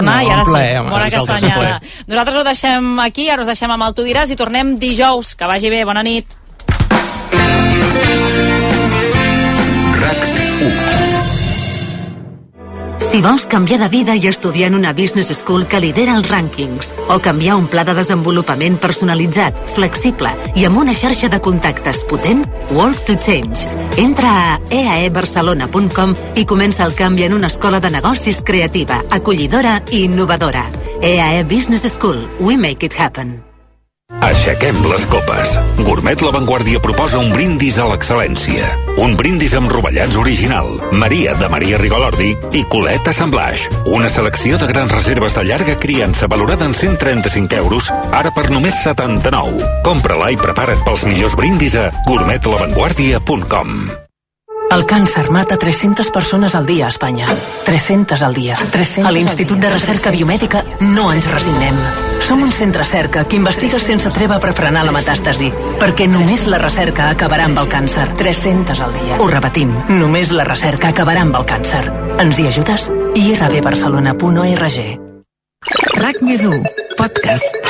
I ara plaer, sí, bona castanyada. Nosaltres ho deixem aquí, ara us deixem amb el Tu diràs i tornem dijous. Que vagi bé, bona nit. Si vols canviar de vida i estudiar en una business school que lidera els rànquings, o canviar un pla de desenvolupament personalitzat, flexible i amb una xarxa de contactes potent, Work to Change. Entra a eaebarcelona.com i comença el canvi en una escola de negocis creativa, acollidora i innovadora. EAE Business School. We make it happen. Aixequem les copes. Gourmet La Vanguardia proposa un brindis a l'excel·lència. Un brindis amb rovellats original, Maria de Maria Rigolordi i Coleta Semblaix. Una selecció de grans reserves de llarga criança valorada en 135 euros, ara per només 79. Compra-la i prepara't pels millors brindis a gourmetlavanguardia.com. El càncer mata 300 persones al dia a Espanya. 300 al dia. 300 a l'Institut de Recerca Biomèdica no ens resignem. Som un centre cerca que investiga sense treva per frenar la metàstasi, perquè només la recerca acabarà amb el càncer. 300 al dia. Ho repetim, només la recerca acabarà amb el càncer. Ens hi ajudes? irbbarcelona.org. RAC+1 Podcast.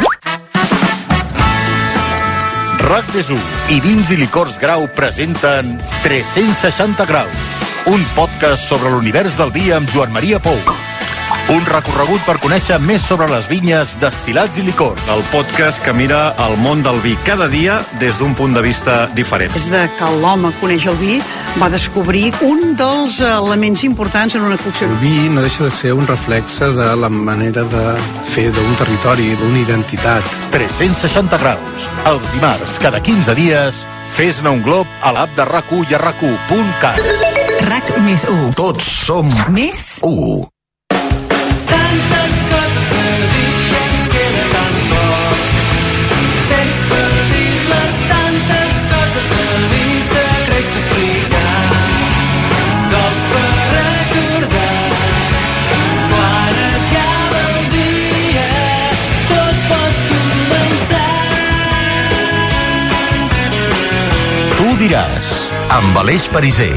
RAC+1 i Vins i Licors Grau presenten 360 graus, un podcast sobre l'univers del vi amb Joan Maria Pou. Un recorregut per conèixer més sobre les vinyes, destil·lats i licors. El podcast que mira el món del vi cada dia des d'un punt de vista diferent. Des de que l'home coneix el vi, va descobrir un dels elements importants en una cocció. El vi no deixa de ser un reflexe de la manera de fer d'un territori, d'una identitat. 360 graus. Els dimarts, cada 15 dies, fes-ne un glob a l'app de RAC1 i a RAC1.cat. RAC+1. Tots som Més 1. Tantes coses a dir, ens queda tan poc temps per dir-les, tantes coses a dir, secrets que explicar, cops per recordar. Quan acaba el dia, tot pot començar. Tu diràs, amb Aleix Pariser.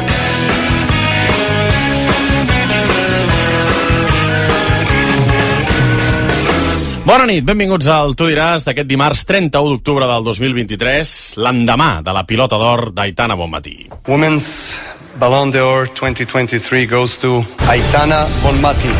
Bona nit, benvinguts al Tu diràs d'aquest dimarts 31 d'octubre del 2023, l'endemà de la pilota d'or d'Aitana Bonmatí. Women's Ballon d'Or 2023 goes to Aitana Bonmatí.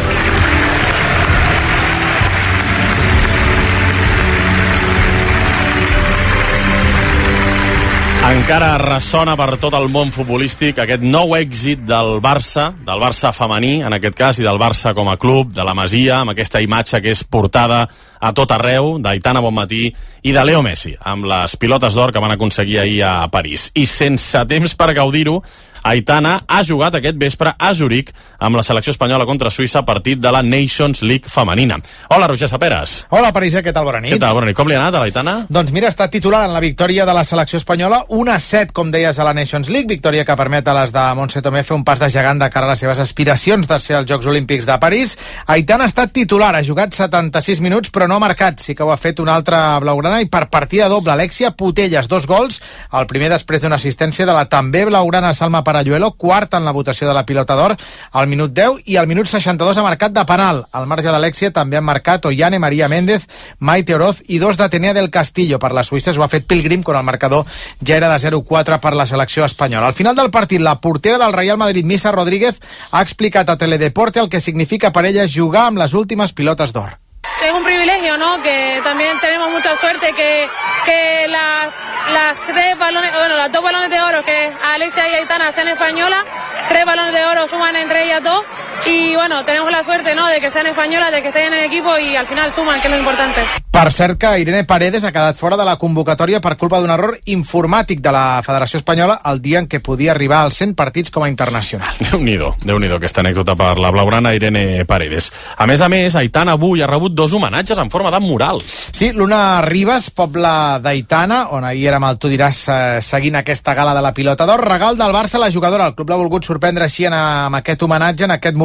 Encara ressona per tot el món futbolístic aquest nou èxit del Barça femení, en aquest cas, i del Barça com a club, de la Masia, amb aquesta imatge que és portada a tot arreu, d'Aitana Bonmatí i de Leo Messi, amb les pilotes d'or que van aconseguir ahir a París. I sense temps per gaudir-ho, Aitana ha jugat aquest vespre a Zuric amb la selecció espanyola contra Suïssa, partit de la Nations League femenina. Hola, Roger Saperes. Hola, Pariser, què tal? Bona nit. Què tal? Bona nit. Com li ha anat a l'Aitana? Doncs mira, ha estat titular en la victòria de la selecció espanyola, 1-7, com deies, a la Nations League, victòria que permet a les de Montse Tomé fer un pas de gegant de cara a les seves aspiracions de ser als Jocs Olímpics de París. Aitana ha estat titular, ha jugat 76 minuts, però no ha marcat. Sí que ho ha fet una altra blaugrana, i per partida doble, Alexia Putellas, 2 gols, el primer després d'una assistència de la també blaugrana Salma Paralluelo, quart en la votació de la pilota d'or al minut 10, i al minut 62 ha marcat de penal. Al marge d'Alexia també han marcat Ollane, Maria Méndez, Maite Oroz i 2 d'Atenea del Castillo. Per les suïsses ho ha fet Pilgrim, quan el marcador ja era de 0-4 per la selecció espanyola. Al final del partit, la portera del Real Madrid, Misa Rodríguez, ha explicat a Teledeporte el que significa per ella jugar amb les últimes pilotes d'or. Es un privilegio, ¿no? Que también tenemos mucha suerte que las 3 balones, bueno, las 2 balones de oro que Alexia y Aitana sean españolas, 3 balones de oro suman entre ellas 2, y bueno, tenemos la suerte, ¿no? De que sean españolas, de que estén en el equipo y al final suman, que es lo importante. Per cert que Irene Paredes ha quedat fora de la convocatòria per culpa d'un error informàtic de la Federació Espanyola el dia en què podia arribar als 100 partits com a internacional. Déu-n'hi-do, aquesta anècdota per la blaugrana Irene Paredes. A més, Aitana avui ha rebut 2 homenatges en forma de murals. Sí, l'una Ribes, poble d'Aitana, on ahir érem al Tu diràs seguint aquesta gala de la pilota d'or, regal del Barça a la jugadora. El club l'ha volgut sorprendre així amb aquest homenatge, en aquest mural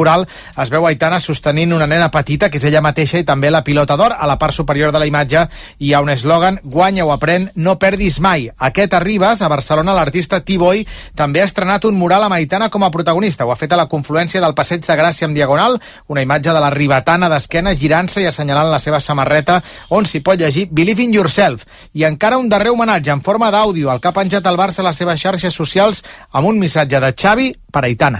mural es veu Aitana sostenint una nena petita, que és ella mateixa, i també la pilota d'or. A la part superior de la imatge hi ha un eslògan: guanya o aprèn, no perdis mai. Aquest Arribas, a Barcelona, l'artista T-Boy també ha estrenat un mural amb Aitana com a protagonista. Ho ha fet a la confluència del Passeig de Gràcia amb Diagonal, una imatge de la ribetana d'esquena girant-se i assenyalant la seva samarreta, on s'hi pot llegir Believe in Yourself. I encara un darrer homenatge en forma d'àudio, el que ha penjat el Barça a les seves xarxes socials amb un missatge de Xavi per Aitana.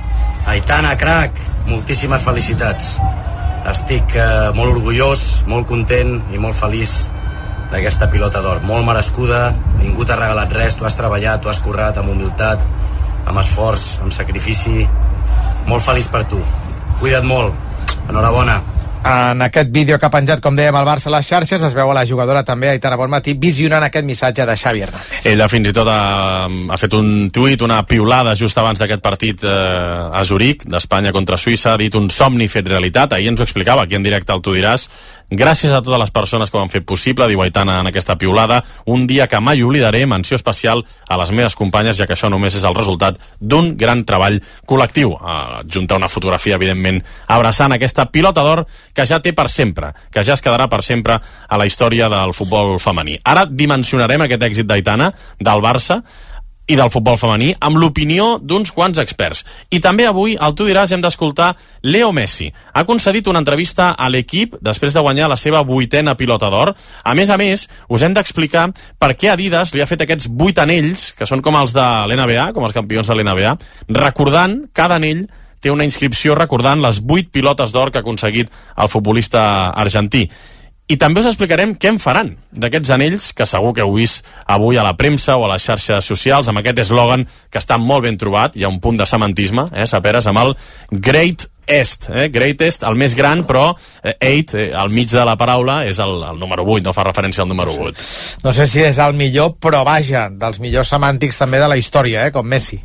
Aitana, crac, moltíssimes felicitats. Estic molt orgullós, molt content i molt feliç d'aquesta pilota d'or. Molt merescuda, ningú t'ha regalat res, tu has treballat, tu has currat amb humilitat, amb esforç, amb sacrifici. Molt feliç per tu. Cuida't molt. Enhorabona. En aquest vídeo que ha penjat, com dèiem, el Barça a les xarxes, es veu a la jugadora també, Aitana Bonmatí, visionant aquest missatge de Xavi Hernández. Ella fins i tot ha fet un tuit, una piulada just abans d'aquest partit a Zuric, d'Espanya contra Suïssa, ha dit un somni fet realitat. Ahir ens ho explicava aquí en directe al Tu diràs. Gràcies a totes les persones que ho han fet possible, diu Aitana en aquesta piulada, un dia que mai oblidaré, menció especial a les meves companyes, ja que això només és el resultat d'un gran treball col·lectiu. Adjunta una fotografia, evidentment, abraçant aquesta pilota d'or que ja té per sempre, que ja es quedarà per sempre a la història del futbol femení. Ara dimensionarem aquest èxit d'Aitana, del Barça i del futbol femení, amb l'opinió d'uns quants experts. I també avui, al Tu diràs, hem d'escoltar Leo Messi. Ha concedit una entrevista a l'equip després de guanyar la seva 8a pilota d'or. A més, us hem d'explicar per què Adidas li ha fet aquests 8 anells, que són com els de l'NBA, com els campions de l'NBA, recordant, cada anell té una inscripció recordant les 8 pilotes d'or que ha aconseguit el futbolista argentí. I també us explicarem què en faran d'aquests anells, que segur que heu vist avui a la premsa o a les xarxes socials, amb aquest eslògan que està molt ben trobat. Hi ha un punt de semantisme, Saperes, amb el Great Est, Greatest, el més gran, però 8, al mig de la paraula, és el número 8, no fa referència al número 8. No sé si és el millor, però vaja, dels millors semàntics també de la història, com Messi.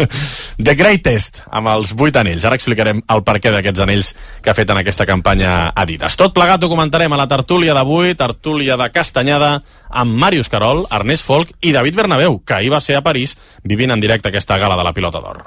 The Greatest, amb els 8 anells. Ara explicarem el perquè d'aquests anells que ha fet en aquesta campanya Adidas. Tot plegat ho comentarem a la tertúlia d'avui, tertúlia de Castanyada, amb Màrius Carol, Ernest Folk i David Bernabéu, que ahir va ser a París vivint en directe aquesta gala de la pilota d'or.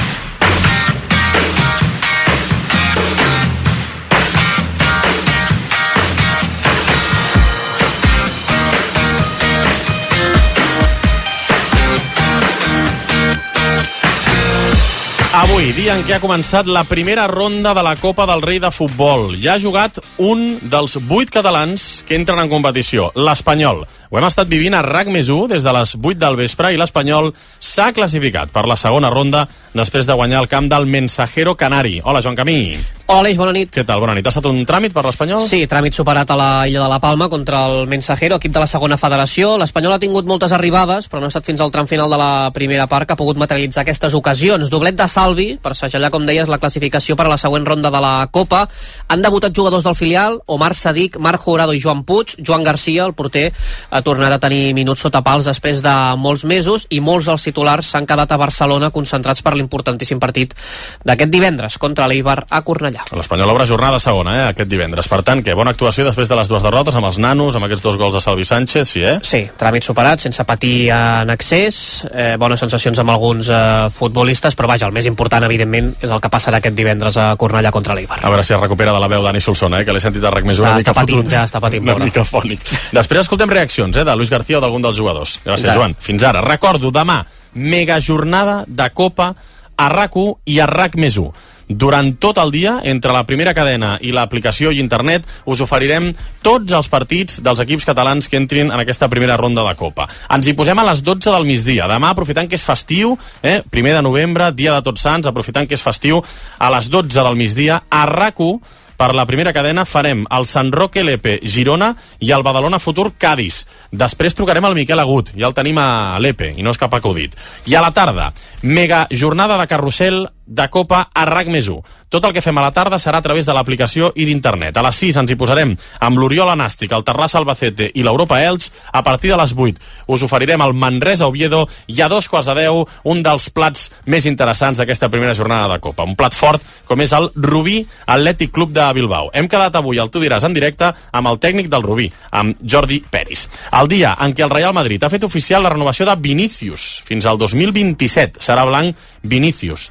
Avui, dia en què ha començat la primera ronda de la Copa del Rei de Futbol. Ja ha jugat un dels 8 catalans que entren en competició, l'Espanyol. Ho hem estat vivint a RAC+1 des de les 8 del vespre i l'Espanyol s'ha classificat per la segona ronda després de guanyar el camp del Mensajero Canari. Hola, Joan Camí. Hola, Aleix, bona nit. Què tal? Bona nit. Ha estat un tràmit per l'Espanyol? Sí, tràmit superat a la Illa de la Palma contra el Mensajero, equip de la segona federació. L'Espanyol ha tingut moltes arribades, però no ha estat fins al tram final de la primera part que ha pogut materialitzar aquestes ocasions. Doblet de Salvi, per segellar, com deies, la classificació per a la següent ronda de la Copa. Han debutat jugadors del filial, Omar Sadik, Marc Jurado i Joan Puig. Joan Garcia, el porter, ha tornat a tenir minuts sota pals després de molts mesos i molts dels titulars s'han quedat a Barcelona concentrats per l'importantíssim partit d'aquest divendres contra l'Eibar a Cornellà. L'Espanyol obre jornada segona, aquest divendres. Per tant, que bona actuació després de les dues derrotes amb els nanos, amb aquests 2 gols de Salvi Sánchez, sí, Sí, tràmit superat, sense patir en excés, bones sensacions amb alguns futbolistes, però vaja, el més important, evidentment, és el que passarà aquest divendres a Cornellà contra l'Eibar. A veure si es recupera de la veu Dani Solsona, que l'he sentit a RAC+1 una mica patint, ja està patint, una mica fònic. Després escoltem reaccions de Luis García o d'algun dels jugadors. Gràcies, Joan. Fins ara. Recordo, demà, mega jornada de Copa a RAC1 i a RAC+1. Durant tot el dia, entre la primera cadena i l'aplicació i internet, us oferirem tots els partits dels equips catalans que entrin en aquesta primera ronda de Copa. Ens hi posem a les 12 del migdia. Demà, aprofitant que és festiu, 1 de novembre, dia de Tots Sants, aprofitant que és festiu, a les 12 del migdia, a RAC1, per la primera cadena farem el Sant Roque Lepe Girona i el Badalona Futur Cádiz. Després trucarem al Miquel Agut, ja el tenim a Lepe, i no és cap acudit. I a la tarda, mega jornada de carrusel de Copa a RAC+1. Tot el que fem a la tarda serà a través de l'aplicació i d'internet. A les 6 ens hi posarem amb l'Oriol Anàstic, el Terrassa Albacete i l'Europa Elx. A partir de les 8 us oferirem el Manresa Oviedo i a 2:15 un dels plats més interessants d'aquesta primera jornada de Copa. Un plat fort com és el Rubí Atlètic Club de Bilbao. Hem quedat avui al Tu diràs en directe amb el tècnic del Rubí, amb Jordi Peris. El dia en què el Real Madrid ha fet oficial la renovació de Vinícius fins al 2027. Serà blanc Vinícius. Tindrà una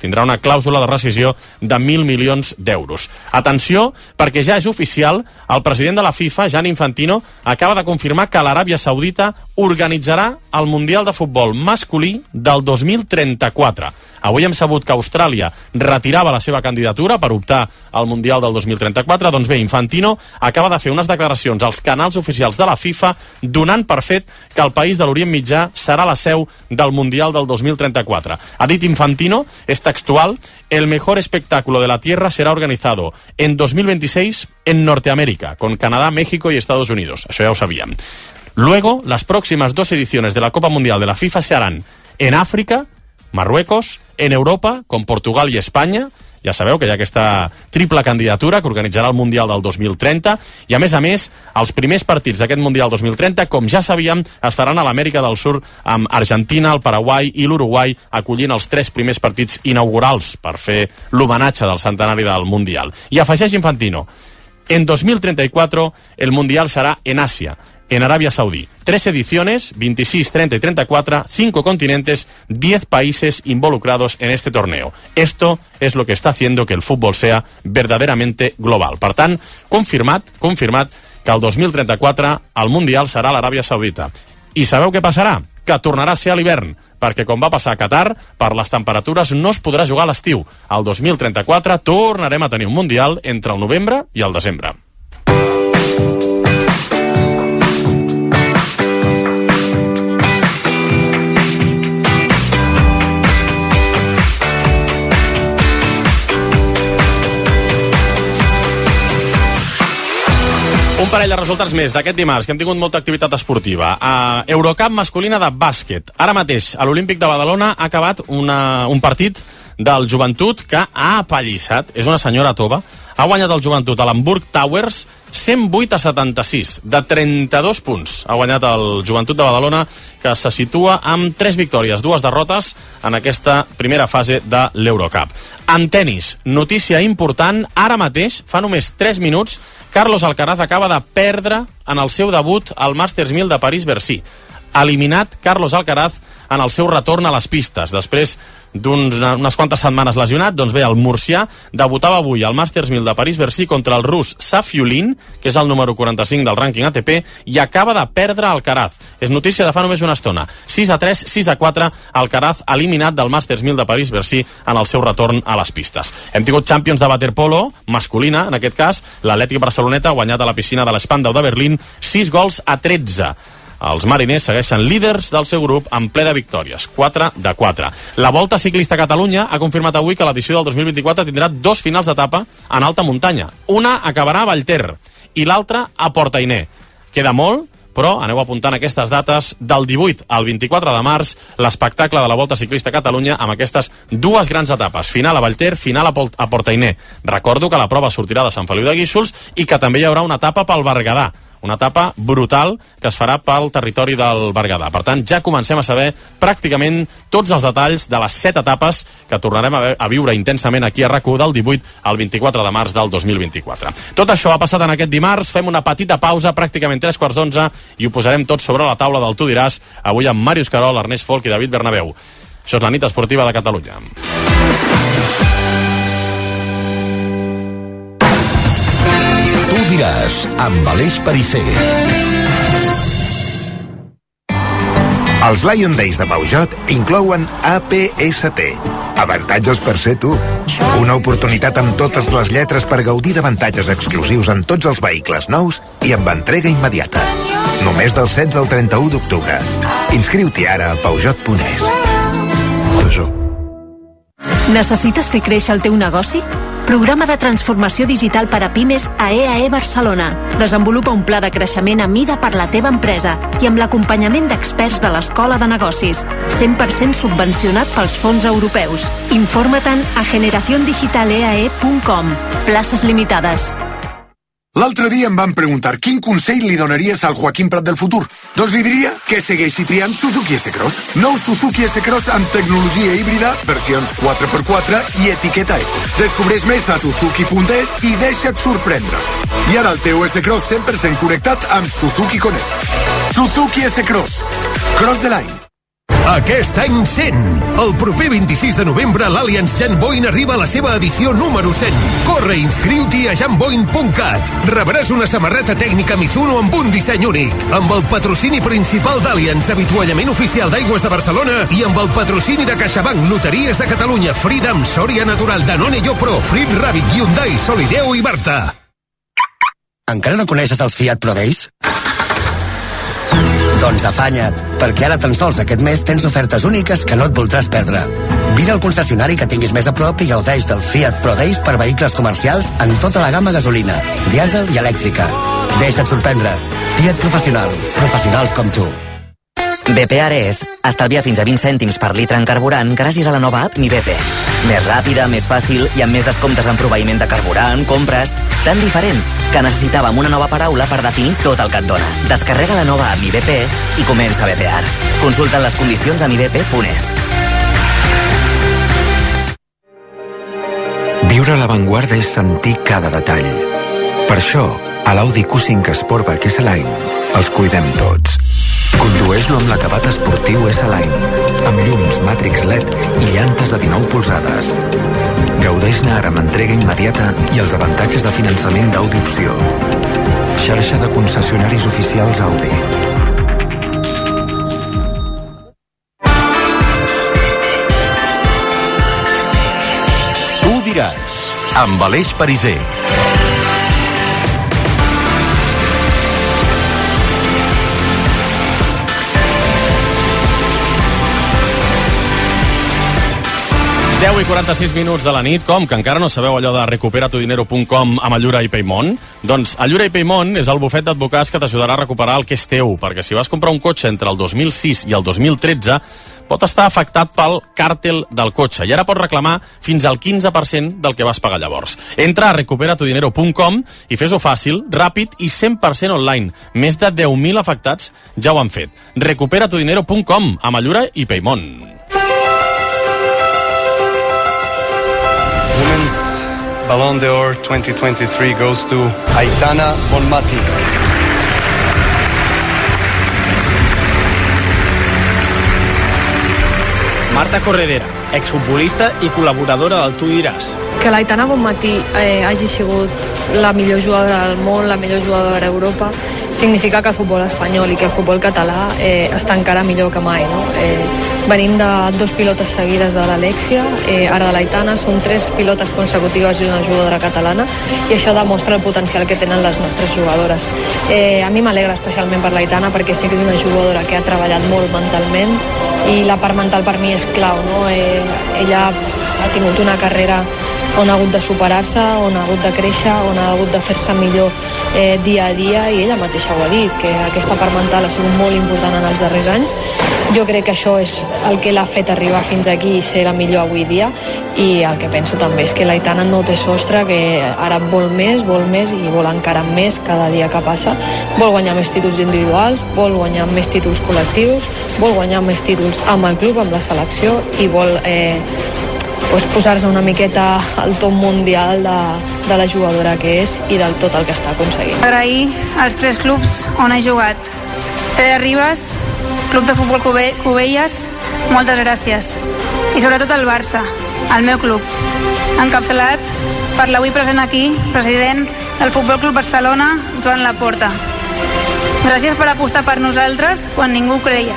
clàusula de rescisió de 1.000 milions d'euros. Atenció, perquè ja és oficial, el president de la FIFA, Gianni Infantino, acaba de confirmar que l'Aràbia Saudita organitzarà el Mundial de Futbol masculí del 2034. Avui hem sabut que Austràlia retirava la seva candidatura per optar al Mundial del 2034. Doncs bé, Infantino acaba de fer unes declaracions als canals oficials de la FIFA donant per fet que el país de l'Orient Mitjà serà la seu del Mundial del 2034. Ha dit Infantino, és textual: el mejor espectáculo de la Tierra será organizado en 2026 en Norteamérica, con Canadá, México y Estados Unidos. Això ja ho sabíem. Luego, las próximas 2 ediciones de la Copa Mundial de la FIFA se harán en África, Marruecos, en Europa, con Portugal i Espanya. Ja sabeu que hi ha aquesta triple candidatura que organitzarà el Mundial del 2030 i, a més, els primers partits d'aquest Mundial 2030, com ja sabíem, es faran a l'Amèrica del Sud amb Argentina, el Paraguai i l'Uruguai acollint els 3 primers partits inaugurals per fer l'homenatge del centenari del Mundial. I afegeix Infantino: en 2034 el Mundial será en Asia, en Arabia Saudí. 3 ediciones, 26, 30 y 34, 5 continentes, 10 países involucrados en este torneo. Esto es lo que está haciendo que el fútbol sea verdaderamente global. Per tant, confirmat que el 2034 el Mundial serà a l'Aràbia Saudita. I sabeu què passarà? Que tornarà a ser a l'hivern, perquè com va passar a Qatar, per les temperatures no es podrà jugar a l'estiu. El 2034 tornarem a tenir un Mundial entre el novembre i el desembre. Un parell de resultats més d'aquest dimarts, que hem tingut molta activitat esportiva. Eurocup masculina de bàsquet. Ara mateix, a l'Olímpic de Badalona ha acabat un partit del Joventut que ha apallissat, és una senyora tova, ha guanyat el Joventut a l'Hamburg Towers 108-76, de 32 punts. Ha guanyat el Joventut de Badalona, que se situa amb 3 victòries, 2 derrotes en aquesta primera fase de l'Eurocup. En tenis, notícia important, ara mateix, fa només 3 minuts, Carlos Alcaraz acaba de perdre en el seu debut al Masters 1000 de París-Bercy. Eliminat Carlos Alcaraz en el seu retorn a les pistes, després d'unes quantes setmanes lesionat. Doncs bé, el murcià debutava avui al Masters 1000 de París-Bercy contra el rus Safiulin, que és el número 45 del rànquing ATP, i acaba de perdre Alcaraz. És notícia de fa només una estona. 6-3, 6-4, Alcaraz eliminat del Masters 1000 de París-Bercy en el seu retorn a les pistes. Hem tingut Champions de waterpolo, masculina, en aquest cas, l'Atlètic Barceloneta ha guanyat a la piscina de l'Spandau de Berlín 6-13. Els mariners segueixen líders del seu grup en ple de victòries, 4-4. La Volta Ciclista a Catalunya ha confirmat avui que l'edició del 2024 tindrà 2 finals d'etapa en alta muntanya. Una acabarà a Vallter i l'altra a Portainer. Queda molt, però aneu apuntant aquestes dates. Del 18 al 24 de març, l'espectacle de la Volta Ciclista a Catalunya amb aquestes 2 grans etapes, final a Vallter, final a Portainer. Recordo que la prova sortirà de Sant Feliu de Guíxols i que també hi haurà una etapa pel Berguedà, una etapa brutal que es farà pel territori del Berguedà. Per tant, ja comencem a saber pràcticament tots els detalls de les 7 etapes que tornarem a viure intensament aquí a RAC1 del 18 al 24 de març del 2024. Tot això ha passat en aquest dimarts. Fem una petita pausa, pràcticament 3:15, i ho posarem tot sobre la taula del Tu diràs, avui amb Màrius Carol, Ernest Folk i David Bernabéu. Això és la nit esportiva de Catalunya. Diràs, amb Aleix Perisser. Els Lion Days de Peugeot inclouen APST. Avantatges per ser tu. Una oportunitat amb totes les lletres per gaudir d'avantatges exclusius en tots els vehicles nous i amb entrega immediata. Només del 16 al 31 d'octubre. Inscriu-t'hi ara a Peugeot.es. Necessites fer créixer el teu negoci? Programa de transformació digital per a pimes a EAE Barcelona. Desenvolupa un pla de creixement a mida per la teva empresa i amb l'acompanyament d'experts de l'Escola de Negocis. 100% subvencionat pels fons europeus. Informa-te'n a generaciondigitaleae.com. Places limitades. L'altre dia em van preguntar quin consell li donaries al Joaquim Prat del futur. Doncs li diria que segueixi triant Suzuki S-Cross. Nou Suzuki S-Cross amb tecnologia híbrida, versions 4x4 i etiqueta eco. Descobreix més a suzuki.es i deixa't sorprendre. I ara el teu S-Cross 100% connectat amb Suzuki Connect. Suzuki S-Cross. Cross the line. Aquest any 100. El proper 26 de novembre l'Allianz Jan Boeing arriba a la seva edició número 100. Corre i inscriu-t'hi a janboeing.cat. Rebràs una samarreta tècnica Mizuno amb un disseny únic. Amb el patrocini principal d'Allianz, avituallament oficial d'Aigües de Barcelona, i amb el patrocini de CaixaBank, Loteries de Catalunya, Freedom, Sòria Natural, Danone Pro, Frit Rabbit, Hyundai, Solideo i Barta. Encara no coneixes els Fiat Pro Days? Doncs afanya't, perquè ara tan sols aquest mes tens ofertes úniques que no et voldràs perdre. Vine al concessionari que tinguis més a prop i gaudeix dels Fiat Pro Days per vehicles comercials en tota la gamma gasolina, dièsel i elèctrica. Deixa't sorprendre. Fiat Professional. Professionals com tu. BP Ares estalvia fins a 20 cèntims per litre en carburant gràcies a la nova app Mi BP. Més ràpida, més fàcil i amb més descomptes en proveïment de carburant, compres... Tan diferent que necessitàvem una nova paraula per definir tot el que et dona. Descarrega la nova app Mi BP i comença a BPAR. Consulta les condicions a mibp.es. Viure a l'avantguarda és sentir cada detall. Per això, a l'Audi Q5 Sportback S-Line els cuidem tots. Condueix-lo amb l'acabat esportiu S-Line, amb llums Matrix LED i llantes de 19 polzades. Gaudeix-ne ara amb entrega immediata i els avantatges de finançament d'Audi Opció. Xarxa de concessionaris oficials Audi. Tu diràs, amb Aleix Pariser. Deu i 46 minuts de la nit. Com? Que encara no sabeu allò de recuperatudinero.com amb Allura i Paymont? Doncs Allura i Paymont és el bufet d'advocats que t'ajudarà a recuperar el que és teu, perquè si vas comprar un cotxe entre el 2006 i el 2013 pot estar afectat pel càrtel del cotxe i ara pots reclamar fins al 15% del que vas pagar llavors. Entra a recuperatudinero.com i fes-ho fàcil, ràpid i 100% online. Més de 10.000 afectats ja ho han fet. Recuperatudinero.com amb Allura i Paymont. Women's Ballon d'Or 2023 goes to Aitana Bonmati. Marta Corredera, exfutbolista i col·laboradora del Tu diràs. Que l'Aitana Bonmatí hagi sigut la millor jugadora del món, la millor jugadora d'Europa, significa que el futbol espanyol i que el futbol català està encara millor que mai, no? Venim de 2 pilotes seguides de l'Alexia, ara de l'Aitana, són 3 pilotes consecutives d'una jugadora catalana i això demostra el potencial que tenen les nostres jugadores. A mi m'alegra especialment per l'Aitana perquè sé que és una jugadora que ha treballat molt mentalment i la part mental per mi és clau, no? Ella ha tingut una carrera on ha hagut de superar-se, on ha hagut de créixer, on ha hagut de fer-se millor dia a dia i ella mateixa ho ha dit, que aquesta part mental ha sigut molt important en els darrers anys. Jo crec que això és el que l'ha fet arribar fins aquí i ser la millor avui dia i el que penso també és que l'Aitana no té sostre, que ara vol més i vol encara més cada dia que passa. Vol guanyar més títols individuals, vol guanyar més títols col·lectius, vol guanyar més títols amb el club, amb la selecció i vol posar-se una miqueta al top mundial de la jugadora que és i del tot el que està aconseguint. Agrair als 3 clubs on he jugat. CD Ribes, Club de Futbol Cubelles, moltes gràcies. I sobretot al Barça, el meu club, encapçalat per l'avui present aquí, president del Futbol Club Barcelona, Joan Laporta. Gràcies per apostar per nosaltres quan ningú creia,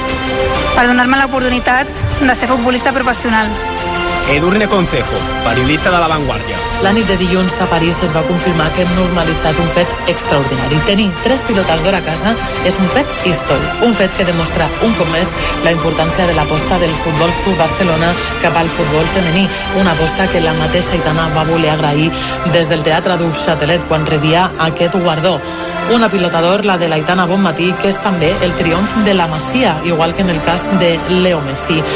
per donar-me l'oportunitat de ser futbolista professional. Edurne Concejo, periodista de La Vanguardia. La nit de dilluns a París es va confirmar que hem normalitzat un fet extraordinari. Tenir 3 pilotes d'or a casa és un fet històric, un fet que demostra un cop més la importància de l'aposta del Futbol Club Barcelona cap al futbol femení, una aposta que la mateixa Aitana va voler agrair des del Teatre du Châtelet quan rebia aquest guardó. Una pilota d'or, la de l'Aitana Bonmatí, que és també el triomf de la Masia, igual que en el cas de Leo Messi.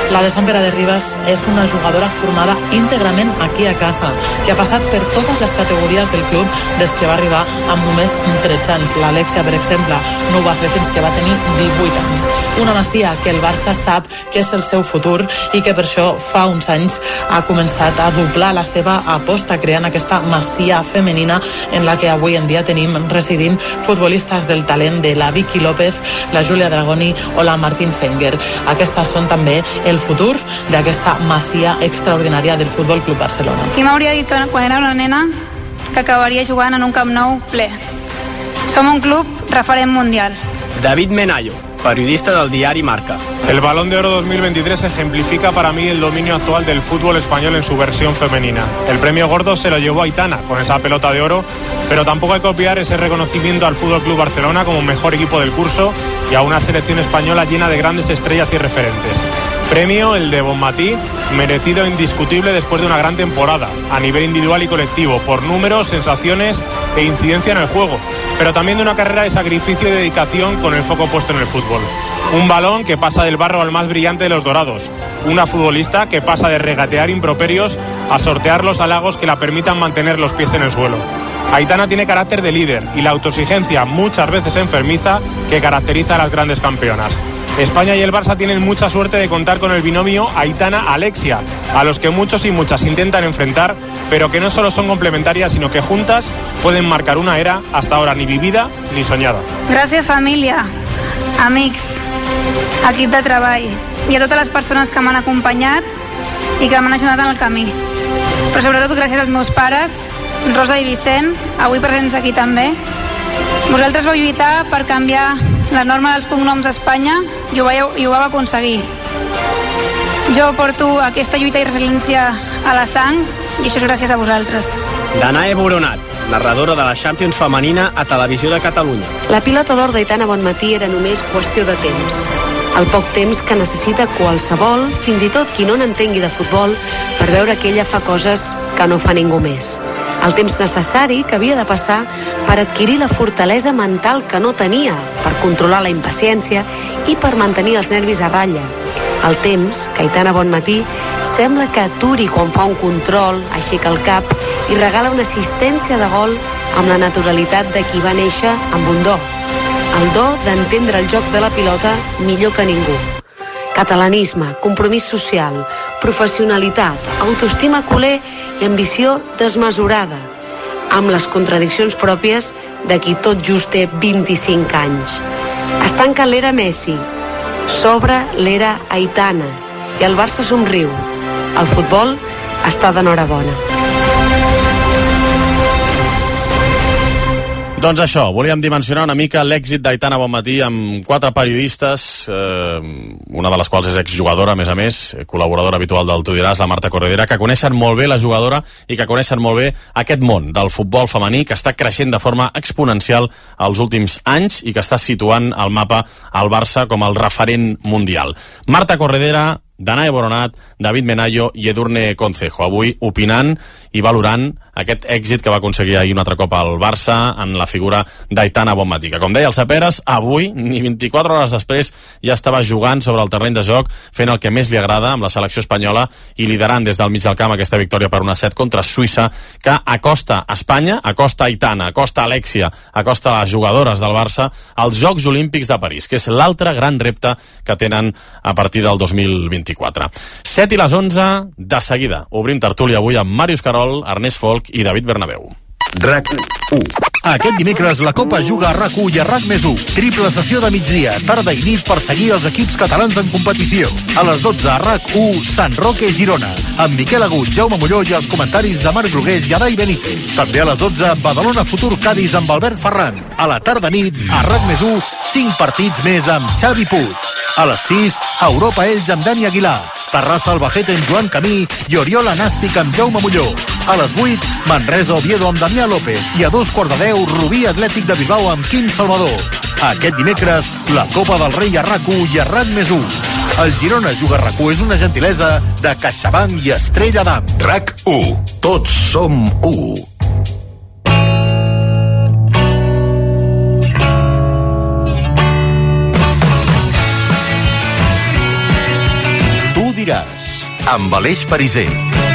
La de Sant Pere de Ribes és una jugadora formada íntegrament aquí a casa, que ha passat per totes les categories del club des que va arribar amb només 13 anys. L'Alexia, per exemple, no ho va fer fins que va tenir 18 anys. Una Masia que el Barça sap que és el seu futur i que per això fa uns anys ha començat a doblar la seva aposta, creant aquesta Masia femenina en la que avui en dia tenim residint futbolistes del talent de la Vicky López, la Júlia Dragoni o la Martín Fenger. Aquestes són també el futur d'aquesta Masia extraordinària del Futbol Club Barcelona. Qui m'hauria dit que quan era una nena que acabaria jugant en un Camp Nou ple? Som un club referent mundial. David Menayo, periodista del diari Marca. El Balón de Oro 2023 ejemplifica para mí el dominio actual del fútbol español en su versión femenina. El premio gordo se lo llevó Aitana con esa pelota de oro, pero tampoco hay que obviar ese reconocimiento al Fútbol Club Barcelona como mejor equipo del curso y a una selección española llena de grandes estrellas y referentes. Premio el de Bonmatí, merecido e indiscutible después de una gran temporada, a nivel individual y colectivo, por números, sensaciones e incidencia en el juego, pero también de una carrera de sacrificio y dedicación con el foco puesto en el fútbol. Un balón que pasa del barro al más brillante de los dorados, una futbolista que pasa de regatear improperios a sortear los halagos que la permitan mantener los pies en el suelo. Aitana tiene carácter de líder y la autoexigencia, muchas veces enfermiza, que caracteriza a las grandes campeonas. España y el Barça tienen mucha suerte de contar con el binomio Aitana-Alexia, a los que muchos y muchas intentan enfrentar, pero que no solo son complementarias, sino que juntas pueden marcar una era hasta ahora ni vivida ni soñada. Gràcies, família, amics, equip de treball i a totes les persones que m'han acompanyat i que m'han ajudat en el camí. Però sobretot gràcies als meus pares, Rosa i Vicent, avui presents aquí també. Vosaltres vau lluitar per canviar la norma dels cognoms a Espanya i ho vau aconseguir. Jo porto aquesta lluita i resiliència a la sang i això és gràcies a vosaltres. Danae Boronat, narradora de la Champions femenina a Televisió de Catalunya. La pilota d'or d'Aitana Bonmatí era només qüestió de temps. El poc temps que necessita qualsevol, fins i tot qui no n'entengui de futbol, per veure que ella fa coses que no fa ningú més. El temps necessari que havia de passar per adquirir la fortalesa mental que no tenia, per controlar la impaciència i per mantenir els nervis a ratlla. El temps que Aitana Bonmatí sembla que aturi quan fa un control, aixeca el cap i regala una assistència de gol amb la naturalitat de qui va néixer amb un do. El do d'entendre el joc de la pilota millor que ningú. Catalanisme, compromís social, professionalitat, autoestima culer i ambició desmesurada, amb les contradiccions pròpies de qui tot just té 25 anys. Es tanca l'era Messi, s'obre l'era Aitana i el Barça somriu. El futbol està d'enhorabona. Doncs això, volíem dimensionar una mica l'èxit d'Aitana Bonmatí amb 4 periodistes, una de les quals és exjugadora, a més, col·laboradora habitual del Tu diràs, la Marta Corredera, que coneixen molt bé la jugadora i que coneixen molt bé aquest món del futbol femení que està creixent de forma exponencial els últims anys i que està situant al mapa el Barça com el referent mundial. Marta Corredera, Danae Boronat, David Menayo i Edurne Concejo, avui opinant i valorant aquest èxit que va aconseguir ahir un altre cop al Barça en la figura d'Aitana Bonmatí, que com deia el Saperes, avui, ni 24 hores després, ja estava jugant sobre el terreny de joc, fent el que més li agrada amb la selecció espanyola i liderant des del mig del camp aquesta victòria per 1-7 contra Suïssa, que acosta Espanya, acosta Aitana, acosta Alexia, acosta les jugadores del Barça als Jocs Olímpics de París, que és l'altre gran repte que tenen a partir del 2024. 7 i les 11, de seguida. Obrim tertúlia avui amb Màrius Carol, Ernest Folk i David Bernabéu. RAC1. Aquest dimecres la Copa juga a RAC1 i a RAC+1. Triple sessió de migdia, tarda i nit per seguir els equips catalans en competició. A les 12 a RAC1, Sant Roque Girona, amb Miquel Agut, Jaume Molló i els comentaris de Marc Brugués i Adai Benítez. També a les 12, Badalona Futur Cádiz amb Albert Ferran. A la tarda nit, a RAC+1, 5 partits més amb Xavi Puig. A les 6, Europa Elx amb Dani Aguilar. Terrassa Albacete amb Joan Camí i Oriola Nàstic amb Jaume Molló. A les 8, Manresa Oviedo amb Damià López. I a 2:15, Rubí Atlètic de Bilbao amb Quim Salvador. Aquest dimecres, la Copa del Rei a RAC1 i a RAC+1. El Girona juga a RAC1 és una gentilesa de CaixaBank i Estrella d'Am. RAC1. Tots som 1. amb Aleix Pariser.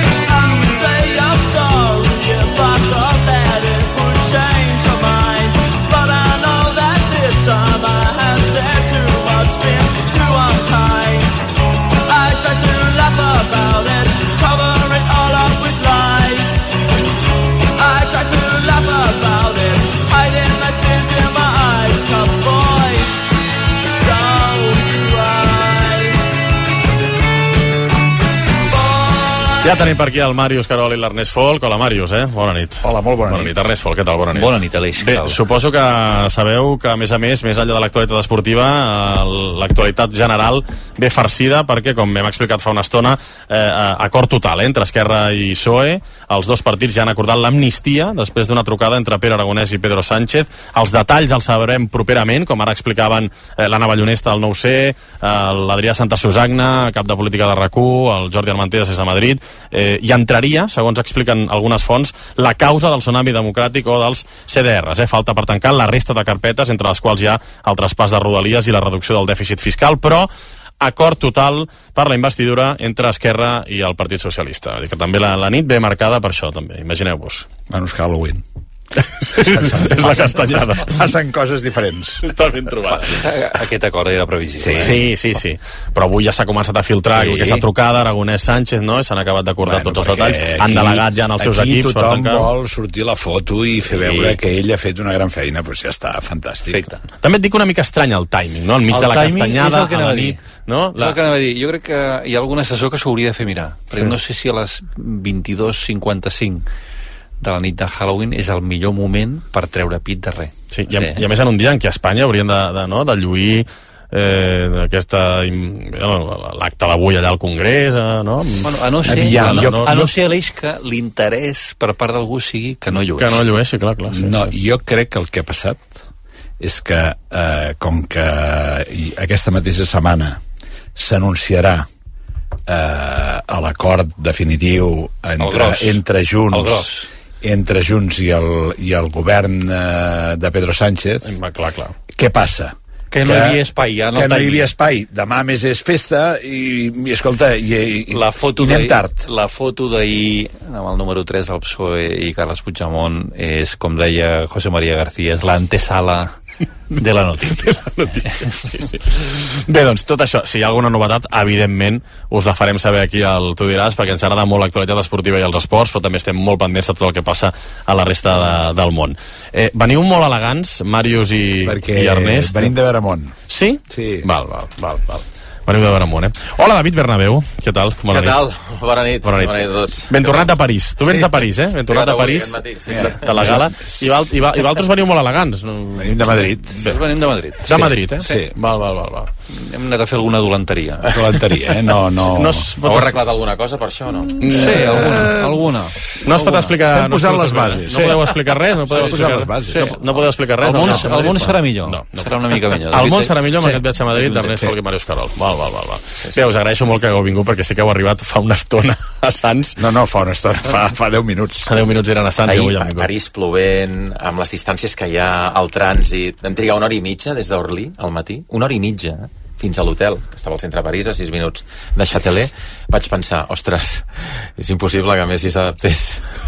Ja tenim per aquí el Màrius Carol i l'Ernest Folk. Hola, Màrius, Bona nit. Hola, molt bona nit. Ernest Folk, què tal? Bona nit. Bona nit, Aleix. Bé, suposo que sabeu que, a més, més enllà de l'actualitat esportiva, l'actualitat general ve farcida perquè, com hem explicat fa una estona, acord total entre Esquerra i PSOE. Els dos partits ja han acordat l'amnistia després d'una trucada entre Pere Aragonès i Pedro Sánchez. Els detalls els sabrem properament, com ara explicaven l'Anna Ballonesta del 9C, l'Adrià Santasusagna, cap de política de RAC1, el Jordi Armenteres des de Madrid, i entraria, segons expliquen algunes fonts, la causa del tsunami democràtic o dels CDRs. Falta per tancar la resta de carpetes, entre les quals hi ha el traspàs de Rodalies i la reducció del dèficit fiscal, però acord total per la investidura entre Esquerra i el Partit Socialista. Que també la nit ve marcada per això, també. Imagineu-vos. Bueno, és Halloween. És la castanyada. Passen coses diferents. Està ben trobat. Aquest acord era previsible. Sí. Però avui ja s'ha començat a filtrar aquesta trucada, Aragonès-Sánchez, no? S'han acabat d'acordar tots els detalls. Han delegat ja en els seus equips. Aquí tothom vol sortir la foto i fer veure que ell ha fet una gran feina. Doncs ja està, fantàstic. Perfecte. També et dic una mica estrany el timing, no? Enmig de la castanyada, a la nit. No? És el que anava a dir. Jo crec que hi ha algun assessor que s'hauria de fer mirar. Perquè no sé si a les 22:55 de la nit de Halloween és el millor moment per treure pit de res. Sí, i a més en un dia en què a Espanya haurien de lluir l'acte d'avui allà al Congrés, no? Bueno, a no ser, Aleix, que l'interès per part d'algú sigui que no llueixi. Que no llueixi, clar. Sí, no, jo crec que el que ha passat és que, com que aquesta mateixa setmana s'anunciarà l'acord definitiu entre Junts i el govern de Pedro Sánchez. Clar. Què passa? Que no hi havia espai, ja no hi havia espai. Demà més és festa i escolta, la foto anem tard. La foto d'ahir amb el número 3 del PSOE i Carles Puigdemont és, com deia José María García, és l'antesala de la notícia. Sí. Bé, doncs, tot això, si hi ha alguna novetat, evidentment us la farem saber aquí al Tu diràs, perquè ens agrada molt l'actualitat esportiva i els esports, però també estem molt pendents de tot el que passa a la resta del món. Veniu molt elegants, Màrius i Ernest. Venim de Veramont. Sí? Sí. Val. Veniu de Veramont, Hola, David Bernabéu, què tal? Bona nit a tots. Ben tornat de París. Tu vens de París, Ben tornat de París, de la gala. I vosaltres veniu molt elegants. Venim de Madrid. Venim de Madrid. De Madrid, Sí. Val. Hem anat a fer alguna dolenteria. No. Heu arreglat alguna cosa per això, no? Sí, alguna. No es pot explicar... Estem posant les bases. No podeu explicar res? No podeu explicar res? El món serà millor. Serà una mica millor. El món serà millor amb aquest viatge a Madrid d'Ernest Folk i Màrius Carol. Val. Bé, us agraeixo molt que hagueu vingut, perquè sí que heu arribat fa una estona a Sants. No, fa una estona, fa 10 minuts. Fa 10 minuts eren a Sants i avui hem vingut. París plovent, amb les distàncies que hi ha al trànsit. Vam trigar 1 hora i mitja des d'Orly al matí, 1 hora i mitja, fins a l'hotel, que estava al centre de París, a 6 minuts de Châtelet. Vaig pensar, ostres, és impossible que Messi s'adaptés.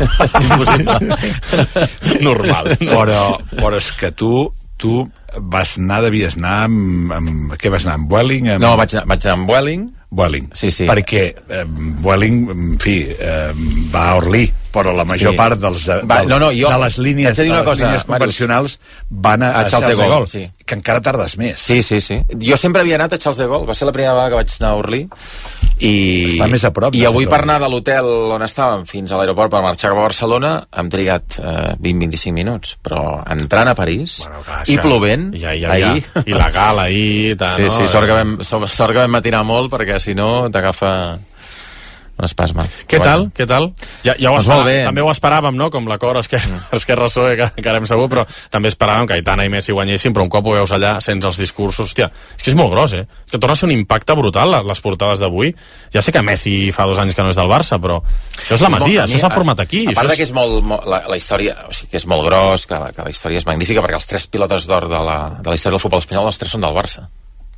Normal. Però és que tu devies anar amb... Què vas anar, amb Vueling? No, vaig anar amb Vueling. Sí. Perquè Vueling, en fi, va a Orly, però la major part de les línies convencionals van a Charles de Gaulle, que encara tardes més. Sí. Jo sempre havia anat a Charles de Gaulle, va ser la primera vegada que vaig anar a Orly, està més a prop. I avui per anar de l'hotel on estàvem fins a l'aeroport per marxar cap a Barcelona hem trigat 20-25 minuts, però entrant a París i plovent ahir, i la gala ahir, sí, sort que vam matinar molt, perquè si no t'agafa un espasme. Què tal? Ja ho esperàvem, també ho esperàvem, no? Com l'acord Esquerra-PSOE, que ara hem sabut, però també esperàvem que Aitana i Messi guanyessin, però un cop ho veus allà, sents els discursos, hòstia, és que és molt gros, És que torna a ser un impacte brutal, les portades d'avui. Ja sé que Messi fa 2 anys que no és del Barça, però això és la Masia, això s'ha format aquí. A part que és molt la història, o sigui, que és molt gros, que la història és magnífica, perquè els 3 pilotes d'or de la història del futbol espanyol, els 3 són del Barça.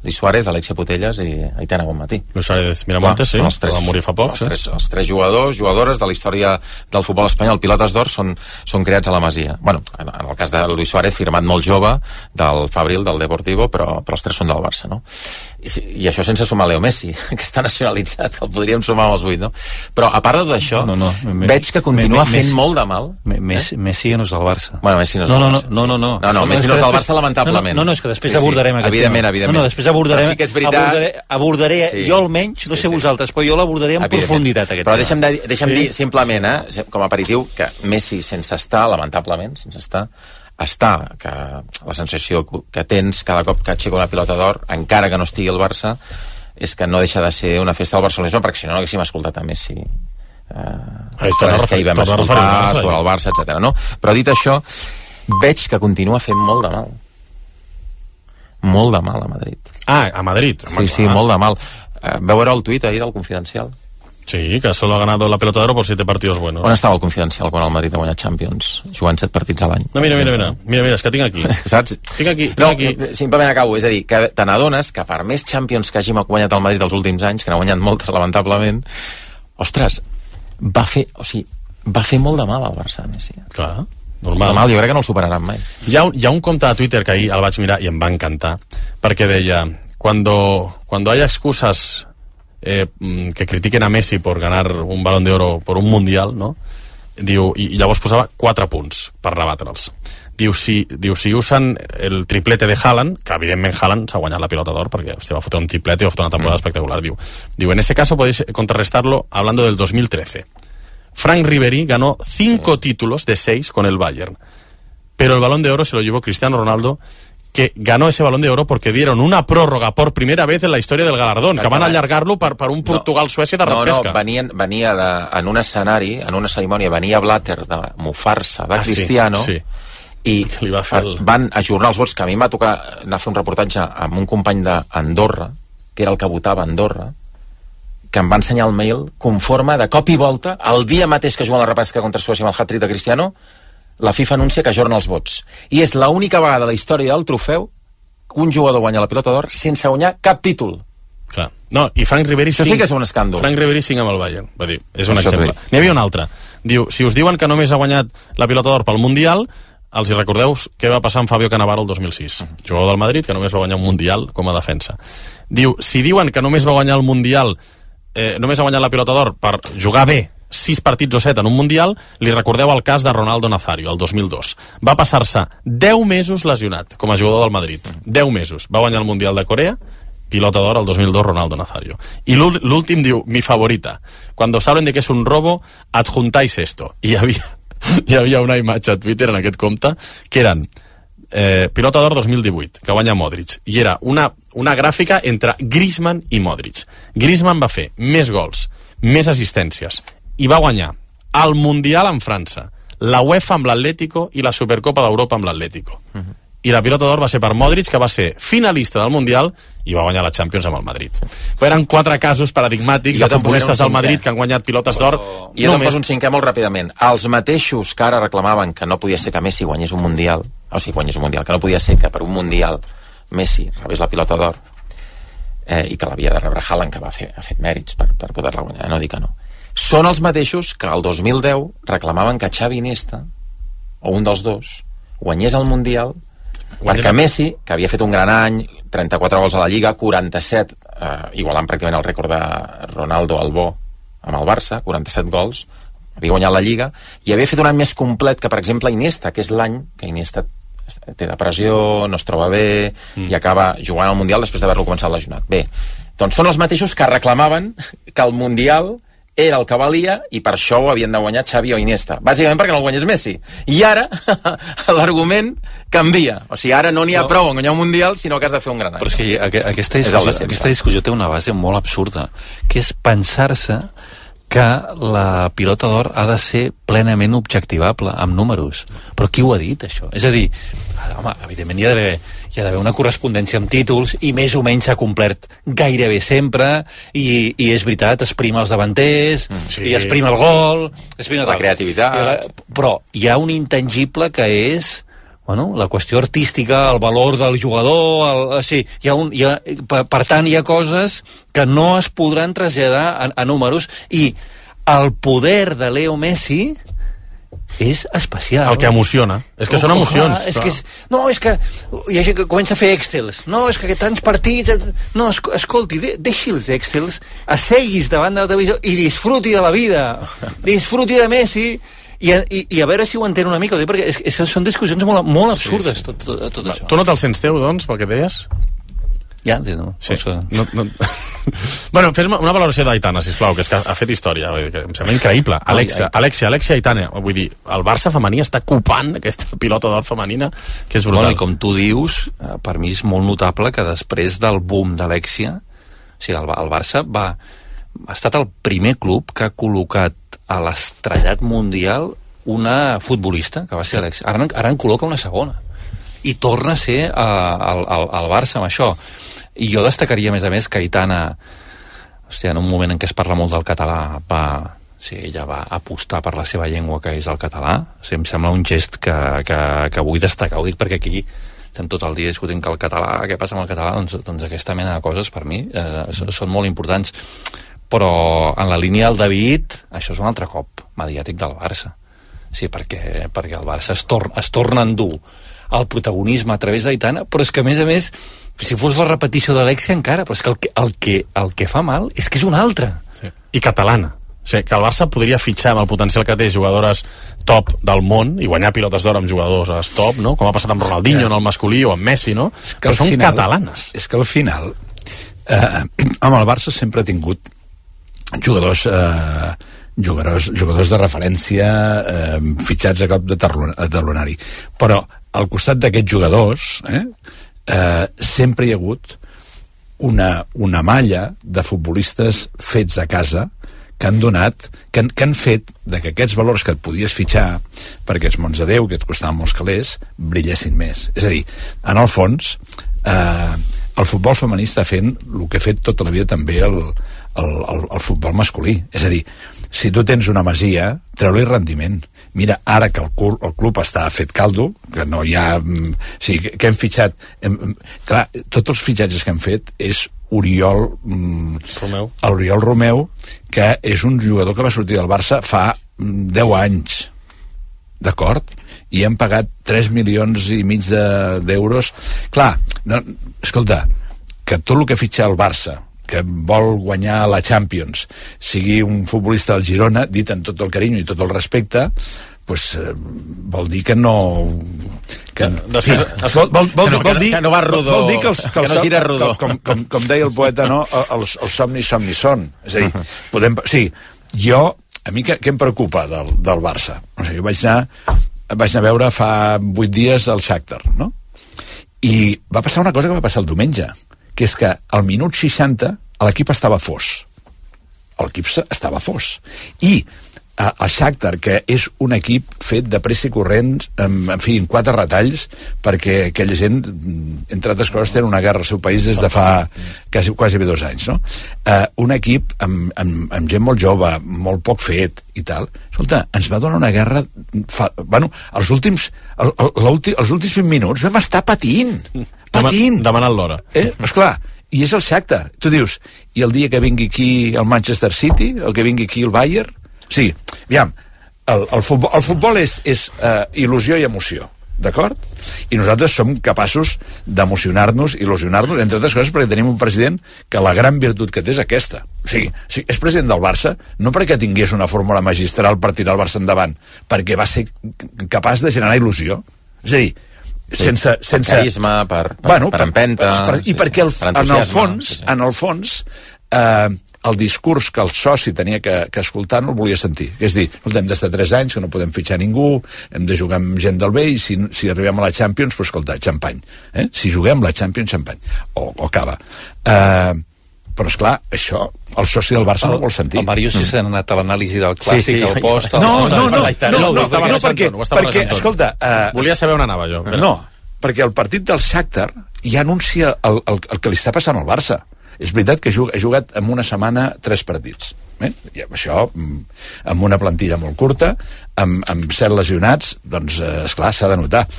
Luis Suárez, Alexia Putellas i Aitana Bonmatí. Luis Suárez Miramontes, sí, que va morir fa poc. Els tres jugadores de la història del futbol espanyol, pilotes d'or, són creats a la Masia. Bueno, en el cas de Luis Suárez, firmat molt jove, del Fabril, del Deportivo, però els tres són del Barça, no? I això sense sumar Leo Messi, que està nacionalitzat, el podríem sumar amb els 8, no? Però a part de tot això, veig que continua fent molt de mal. Messi no és del Barça. Bueno, Messi no és del Barça. No, Messi no és del Barça, lamentablement. No, és que després abordarem aquest tema. Evidentment. No, després abordaré, jo almenys, no sé vosaltres, però jo l'abordaré en profunditat, aquest tema. Però deixa'm dir simplement, com a aperitiu, que Messi sense estar, lamentablement, que la sensació que tens cada cop que aixeca una pilota d'or, encara que no estigui al Barça, és que no deixa de ser una festa del barcelonisme, perquè si no haguéssim escoltat a Messi que hi vam escoltar sobre el Barça, etc. No? Però dit això, veig que continua fent molt de mal a Madrid. A Madrid? Sí, molt de mal. Vau veure el tuit ahir del Confidencial? Sí, que solo ha ganado la pelota de oro por 7 partidos buenos. On estava el Confidencial quan el Madrid ha guanyat Champions, jugant 7 partits a l'any? No, mira, és que tinc aquí. Saps? Tinc aquí. Simplement acabo, és a dir, que te n'adones que per més Champions que hàgim guanyat el Madrid els últims anys, que n'ha guanyat moltes, lamentablement, ostres, va fer molt de mal al Barça, Messi. Clar, normal. Jo crec que no el superaran mai. Hi ha un compte de Twitter que ahir el vaig mirar i em va encantar, perquè deia, cuando haya excusas que critiquen a Messi por ganar un Balón de Oro por un Mundial, no? Diu, i llavors posava 4 punts per rebatre'ls. Diu, si usen el triplete de Haaland, que evidentment Haaland s'ha guanyat la pilota d'or perquè va fotre un triplete i va fotre una temporada espectacular. Diu, en ese caso podéis contrarrestarlo hablando del 2013. Frank Ribéry ganó 5 títulos de 6 con el Bayern, pero el Balón de Oro se lo llevó Cristiano Ronaldo, que ganó ese Balón de Oro porque dieron una prórroga por primera vez en la historia del galardón, que van a allargar-lo per un Portugal-Suècia de repesca. Venia en un escenari, en una cerimònia, venia Blatter de mofar-se de Cristiano, i van ajornar els vots, que a mi em va tocar anar a fer un reportatge amb un company d'Andorra, que era el que votava a Andorra, que em va ensenyar el mail conforme de cop i volta, el dia mateix que juguen la repesca contra Suècia amb el hat-trick de Cristiano, la FIFA anuncia que ajorna els vots. I és l'única vegada a la història del trofeu que un jugador guanya la pilota d'or sense guanyar cap títol. Clar. No, i Frank Ribéry sí que és un escàndol. Frank Ribéry amb el Bayern, va dir, és un exemple. N'hi havia un altre. Diu, si us diuen que només ha guanyat la pilota d'or pel Mundial, els hi recordeu què va passar amb Fabio Cannavaro el 2006, jugador del Madrid que només va guanyar un Mundial com a defensa. Diu, si diuen que només va guanyar el Mundial, només ha guanyat la pilota d'or per jugar bé 6 partits o 7 en un Mundial, li recordeu el cas de Ronaldo Nazario, el 2002. Va passar-se 10 mesos lesionat com a jugador del Madrid. 10 mesos. Va guanyar el Mundial de Corea, pilota d'or el 2002, Ronaldo Nazario. I l'últim diu, mi favorita. Cuando saben de que es un robo, adjuntáis esto. I hi havia una imatge a Twitter en aquest compte que eren pilota d'or 2018, que guanya Modric, i era una gràfica entre Griezmann i Modric. Griezmann va fer més gols, més assistències, i va guanyar el Mundial amb França, la UEFA amb l'Atlético i la Supercopa d'Europa amb l'Atlético. I la pilota d'or va ser per Modric, que va ser finalista del Mundial i va guanyar la Champions amb el Madrid. Però eren 4 casos paradigmàtics de futbolistes del Madrid que han guanyat pilotes d'or. I jo te'n poso un 5è molt ràpidament. Els mateixos que ara reclamaven que no podia ser que Messi guanyés un Mundial, que no podia ser que per un Mundial Messi rebés la pilota d'or, i que l'havia de rebre Haaland, que ha fet mèrits per poder-la guanyar, no dic que no. Són els mateixos que el 2010 reclamaven que Xavi Iniesta, o un dels dos, guanyés el Mundial, perquè Messi, que havia fet un gran any, 34 gols a la Lliga, 47, igualant pràcticament el rècord de Ronaldo Albó amb el Barça, 47 gols, havia guanyat la Lliga, i havia fet un any més complet que, per exemple, Iniesta, que és l'any que Iniesta té depressió, no es troba bé, i acaba jugant al Mundial després d'haver-lo començat lesionat. Bé, doncs són els mateixos que reclamaven que el Mundial era el que valia i per això ho havien de guanyar Xavi o Iniesta, bàsicament perquè no el guanyés Messi. I ara l'argument canvia, o sigui, ara no n'hi ha prou en guanyar un Mundial, sinó que has de fer un gran any. Però és que aquesta discussió té una base molt absurda, que és pensar-se que la pilota d'or ha de ser plenament objectivable amb números. Però qui ho ha dit, això? És a dir, home, evidentment hi ha d'haver una correspondència amb títols i més o menys s'ha complert gairebé sempre i és veritat, es prima els davanters, i es prima el gol, es prima la creativitat. Però hi ha un intangible que és bueno, la qüestió artística, el valor del jugador, per tant hi ha coses que no es podran traslladar a números, i el poder de Leo Messi és especial. El que emociona. És que són emocions. És que hi ha gent que comença a fer excels. No, és que tants partits... No, escolti, deixi els excels, asseguis davant de la televisió i disfruti de la vida. Disfruti de Messi i a veure si ho entén una mica, perquè són discussions molt absurdes, tot això. Tu no te'l sents teu, doncs, pel que deies? Ja, no. Sí. Bueno, fes-me una valoració d'Aitana, sisplau, que és que ha fet història, que em sembla increïble. Alexia Aitana, vull dir, el Barça femení està copant aquesta pilota d'or femenina, que és brutal. Bueno, i com tu dius, per mi és molt notable que després del boom d'Alexia, o sigui, el Barça ha estat el primer club que ha col·locat a l'estrellat mundial una futbolista, que va ser Alexia. Ara en col·loca una segona. I torna a ser al Barça amb això. I jo destacaria, a més, que Aitana, hòstia, en un moment en què es parla molt del català, ella va apostar per la seva llengua, que és el català. O sigui, em sembla un gest que vull destacar. Ho dic perquè aquí estem tot el dia discutint que el català, què passa amb el català? Doncs aquesta mena de coses, per mi, són molt importants. Però en la línia del David, això és un altre cop mediàtic del Barça. Sí, perquè el Barça es torna a endur el protagonisme a través d'Aitana, però és que, a més, si fos la repetició d'Alexia encara, però és que el que fa mal és que és una altra. Sí. I catalana. O sigui, que el Barça podria fitxar amb el potencial que té jugadores top del món i guanyar pilotes d'or amb jugadores top, no? Com ha passat amb Ronaldinho en el masculí o amb Messi, no? Però són catalanes. És que al final el Barça sempre ha tingut jugadors de referència fitxats a cop de talonari, però al costat d'aquests jugadors sempre hi ha hagut una malla de futbolistes fets a casa que han donat, que han fet que aquests valors que et podies fitxar per aquests mons de Déu, que et costaven molts calés, brillessin més. És a dir, en el fons el futbol femení està fent el que ha fet tota la vida també el futbol masculí. És a dir, si tu tens una masia, treu-li rendiment. Mira, ara que el club està fet caldo, que no hi ha... O sigui, que hem fitxat... Clar, tots els fitxatges que hem fet és Oriol Romeu, que és un jugador que va sortir del Barça fa 10 anys, d'acord? I hem pagat 3,5 milions d'euros. Clar, no, escolta, que tot el que fitxa el Barça, que vol guanyar la Champions, sigui un futbolista del Girona, dit amb tot el carinyo i tot el respecte, pues, vol dir que no... Vol dir que no gira rodó. Com deia el poeta, no? Els somnis són. És a dir, a mi què em preocupa del Barça? O sigui, vaig anar a veure fa 8 dies el Shakhtar, no? I va passar una cosa que va passar el diumenge, que és que al minut 60 l'equip estava fos. I el Shakhtar, que és un equip fet de pressa i corrents, en 4 retalls, perquè aquella gent, entre altres coses, tenen una guerra al seu país des de fa quasi 2 anys, no? Un equip amb gent molt jove, molt poc fet i tal. Escolta, ens va donar una guerra... els últims 20 minuts vam estar patint. Demanant l'hora. Esclar, i és el Shakhtar. Tu dius, i el dia que vingui aquí el Manchester City, el que vingui aquí el Bayern... Sí, aviam, el futbol és il·lusió i emoció, d'acord? I nosaltres som capaços d'emocionar-nos, il·lusionar-nos, entre altres coses perquè tenim un president que la gran virtut que té és aquesta. O sigui, és president del Barça no perquè tingués una fórmula magistral per tirar el Barça endavant, perquè va ser capaç de generar il·lusió. És a dir, sense carisma, per empenta, i perquè en el fons el discurs que el soci tenia que escoltar no el volia sentir. És dir, hem d'estar 3 anys, que no podem fitxar ningú, hem de jugar amb gent del bé, i si arribem a la Champions, pues, escolta, xampany. Si juguem la Champions, xampany. O cava. Però, esclar, això el soci del Barça no vol sentir. El Mario s'ha anat a l'anàlisi del clàssic, el post... No, perquè, escolta... Volia saber on anava jo. No, perquè el partit del Shakhtar ja anuncia el que li està passant al Barça. És veritat que ha jugat en una setmana 3 partits. I això, amb una plantilla molt curta, amb 7 lesionats, doncs, esclar, s'ha de notar.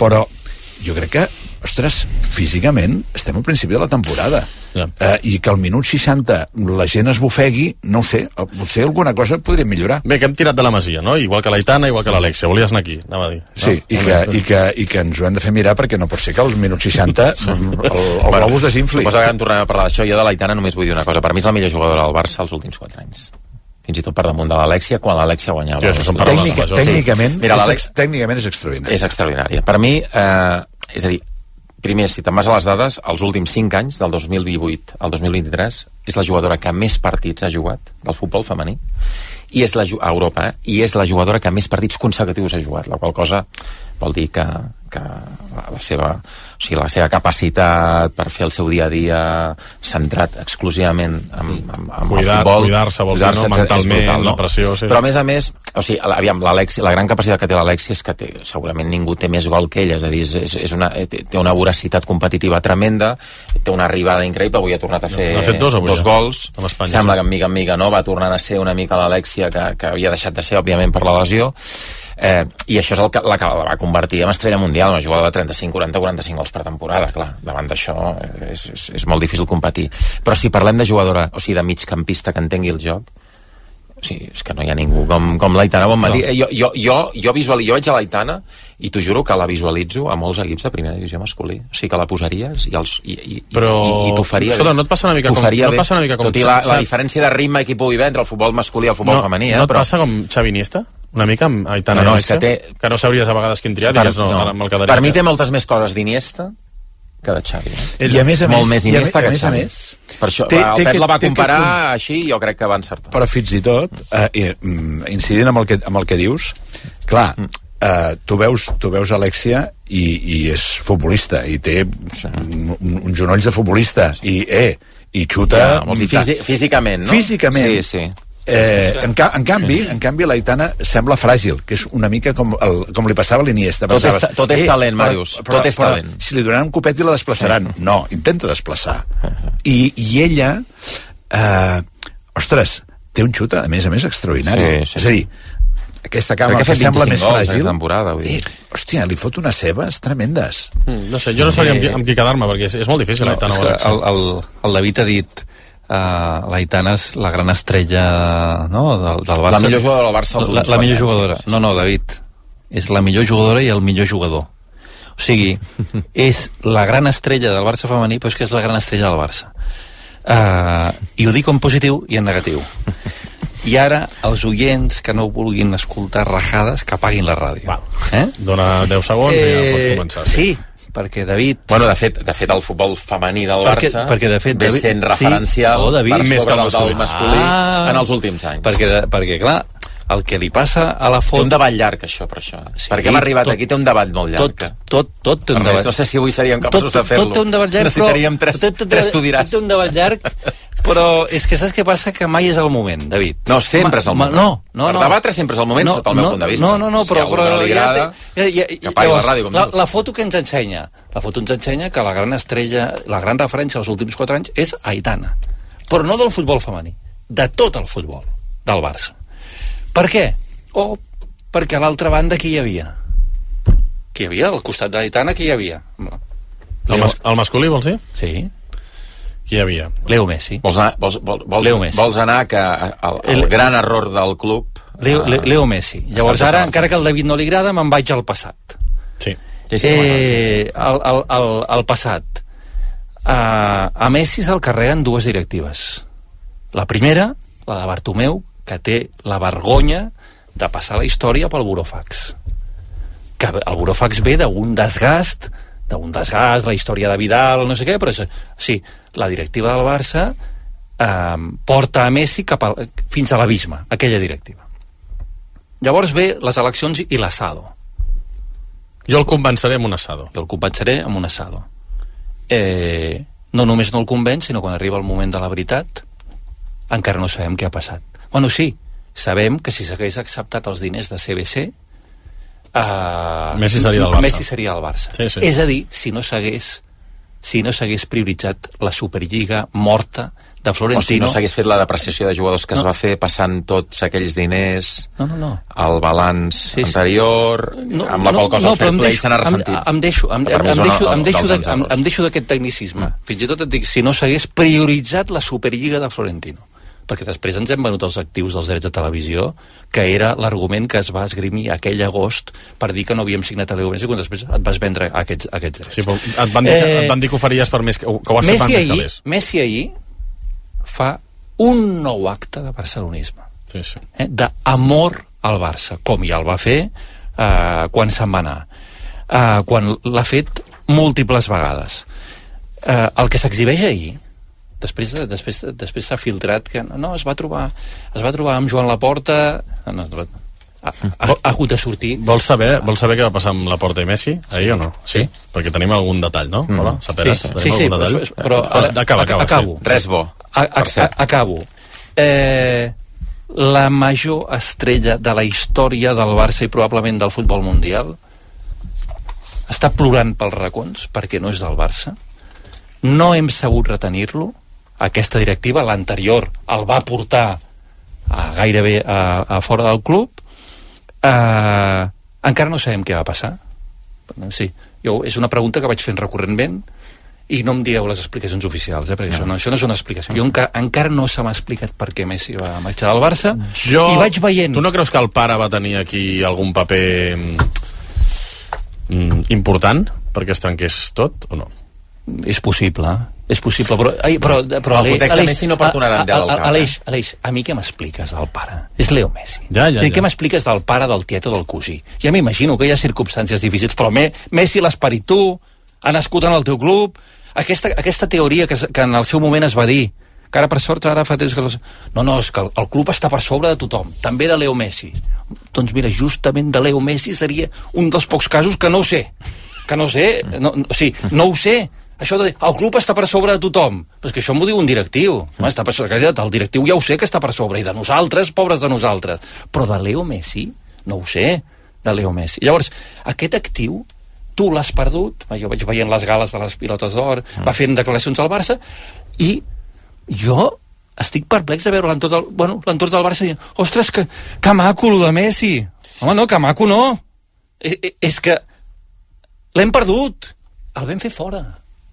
però jo crec que, ostres, físicament estem al principi de la temporada. I que al minut 60 la gent es bufegui, no ho sé, potser alguna cosa podríem millorar. Bé, que hem tirat de la Masia, no? Igual que l'Aitana, igual que l'Alexia. Volies anar aquí, anava a dir. Sí, i que ens ho hem de fer mirar, perquè no pot ser que al minut 60 el globus desinfli. Suposo que en tornem a parlar d'això. Jo de l'Aitana només vull dir una cosa. Per mi és la millor jugadora del Barça els últims 4 anys. Fins i tot per damunt de l'Alexia, quan l'Alexia guanyava. Tècnicament és extraordinari. És extraordinària. Per mi, és a dir, primer, si te'n vas a les dades, els últims 5 anys, del 2018 al 2023, és la jugadora que més partits ha jugat del futbol femení, i és a Europa, i és la jugadora que més partits consecutius ha jugat, la qual cosa vol dir que la seva capacitat per fer el seu dia a dia centrat exclusivament en el futbol, cuidar-se, vol dir, no? Mentalment, brutal, no? La pressió... Sí. Però a més, o sigui, aviam, l'Alexia, la gran capacitat que té l'Alexia és que segurament ningú té més gol que ella, és a dir, té una voracitat competitiva tremenda, té una arribada increïble, avui ha tornat a fer dos gols, sembla que en mica no va tornant a ser una mica l'Alexia que havia deixat de ser, òbviament, per la lesió, i això és la que la va convertir en estrella mundial, una jugada de 35, 40, 45 gols per temporada, clar, davant d'això és molt difícil competir. Però si parlem de jugadora, o sigui, de migcampista que entengui el joc, o sigui, és que no hi ha ningú com l'Aitana Bonmatí. Jo veig a l'Aitana i t'ho juro que la visualitzo a molts equips de primera divisió masculí. O sigui, que la posaries i t'ho faria bé. No et passa una mica com... Tot i la diferència de ritme que hi pugui haver entre el futbol masculí i el futbol femení. No et passa com Xavi Iniesta? Una mica amb Aitana i Alexia? Que no sabries a vegades quin triar, digues, ara me'l quedaria. Per mi té moltes més coses d'Iniesta que de Xavi. I a més a molt més Iniesta que Xavi. Per això, el Pep la va comparar així, jo crec que va encertar. Però fins i tot, incidint amb el que dius, clar, tu veus Alexia i és futbolista, i té uns genolls de futbolista, i xuta... Físicament, no? Físicament. Sí. En canvi l'Aitana sembla fràgil, que és una mica com li passava a l'Iniesta. Tot és talent, Màrius, tot és talent. Si li donaran un copet i la desplaçaran. No, intenta desplaçar. I ella, ostres, té un xut, a més extraordinari. És a dir, aquesta cama que sembla més fràgil, hòstia, li fot unes cebes tremendes. No sé, jo no sabia amb qui quedar-me, perquè és molt difícil l'Aitana. El David ha dit l'Aitana és la gran estrella, no, del Barça. La millor jugadora del Barça als últims 4 anys. La millor jugadora. No, David, és la millor jugadora i el millor jugador. O sigui, és la gran estrella del Barça femení, però és que és la gran estrella del Barça. I ho dic en positiu i en negatiu. I ara, els oients que no vulguin escoltar rajades, que apaguin la ràdio. Dona 10 segons i ja pots començar. Sí, perquè David... Bueno, de fet el futbol femení del Barça ve sent referencial per sobre del masculí en els últims anys. Perquè, clar, el que li passa a la foto... Té un debat llarg, això, per això. Perquè hem arribat aquí, té un debat molt llarg. Tot té un debat. No sé si avui seríem capaços de fer-lo. Tot té un debat llarg, necessitaríem 3 tu diràs. Tot té un debat llarg, però és que saps què passa? Que mai és el moment, David. No, sempre és el moment. No. Per debatre sempre és el moment, sota el meu punt de vista. No, però... Que apagui la ràdio, com dius. La foto que ens ensenya, que la gran estrella, la gran referència als últims 4 anys és Aitana. Però no del futbol femení, de tot el futbol del Barça. Per què? Perquè a l'altra banda qui hi havia? Qui hi havia? Al costat d'Aitana qui hi havia? El masculí, vols dir? Sí. Qui hi havia? Leo Messi. Vols anar que el gran error del club... Leo Messi. Llavors ara, encara que al David no li agrada, me'n vaig al passat. Sí. Al passat. A Messi se'l carreguen 2 directives. La primera, la de Bartomeu, que té la vergonya de passar la història pel burofax. Que el burofax ve d'un desgast, la història de Vidal, no sé què, però sí, la directiva del Barça porta a Messi fins a l'abisme, aquella directiva. Llavors ve les eleccions i l'assado. Jo el convenceré amb un assado. No només no el convenç, sinó quan arriba el moment de la veritat, encara no sabem què ha passat. Bueno, sí, sabem que si s'hagués acceptat els diners de CBC, Messi seria del Barça. Sí. És a dir, si no s'hagués prioritzat la Superliga morta de Florentino... O sigui, no s'hagués fet la depreciació de jugadors que es va fer passant tots aquells diners al balanç anterior, amb la qual cosa el fair play se n'ha ressentit. Em deixo d'aquest tecnicisme. Fins i tot et dic, si no s'hagués prioritzat la Superliga de Florentino. Perquè després ens hem venut els actius dels drets de televisió, que era l'argument que es va esgrimir aquell agost per dir que no havíem signat a Leo Messi, quan després et vas vendre aquests drets. Sí, però et van dir que ho faries per més, que ho has fet per més calés. Messi ahir fa un nou acte de barcelonisme, d'amor al Barça, com ja el va fer quan se'n va anar, quan l'ha fet múltiples vegades. El que s'exhibeix ahir, després s'ha filtrat que no, es va trobar amb Joan Laporta, ha hagut de sortir. Vols saber què va passar amb Laporta i Messi ahir o no? Sí? Perquè tenim algun detall, no? Hola, Saperas, tenim algun detall? Però acabo. Res bo. Acabo. La major estrella de la història del Barça i probablement del futbol mundial està plorant pels racons perquè no és del Barça. No hem sabut retenir-lo. Aquesta directiva, l'anterior, el va portar gairebé a fora del club. Encara no sabem què va passar. Sí, és una pregunta que vaig fent recurrentment i no em dieu les explicacions oficials, perquè això no és una explicació. Jo encara no se m'ha explicat per què Messi va marxar del Barça i vaig veient... Tu no creus que el pare va tenir aquí algun paper important perquè es trenqués tot o no? És possible, però el context de Messi no perdonarà Aleix, a mi què m'expliques del pare? És Leo Messi. Què m'expliques del pare, del tiet o del cosí? Ja m'imagino que hi ha circumstàncies difícils, però Messi, l'esperit tu, ha nascut en el teu club, aquesta teoria que en el seu moment es va dir, que ara per sort ara fa temps que... No, és que el club està per sobre de tothom, també de Leo Messi. Doncs mira, justament de Leo Messi seria un dels pocs casos que no ho sé. No ho sé. Això de dir, el club està per sobre de tothom. Però és que això m'ho diu un directiu. Està per sobre, el directiu ja ho sé que està per sobre. I de nosaltres, pobres de nosaltres. Però de Leo Messi, no ho sé, de Leo Messi. Llavors, aquest actiu, tu l'has perdut. Jo vaig veient les gales de les pilotes d'or, va fent declaracions al Barça, i jo estic perplex de veure l'entorn del Barça dient, ostres, que maco, lo de Messi. Home, no, que maco no. És que l'hem perdut. El vam fer fora.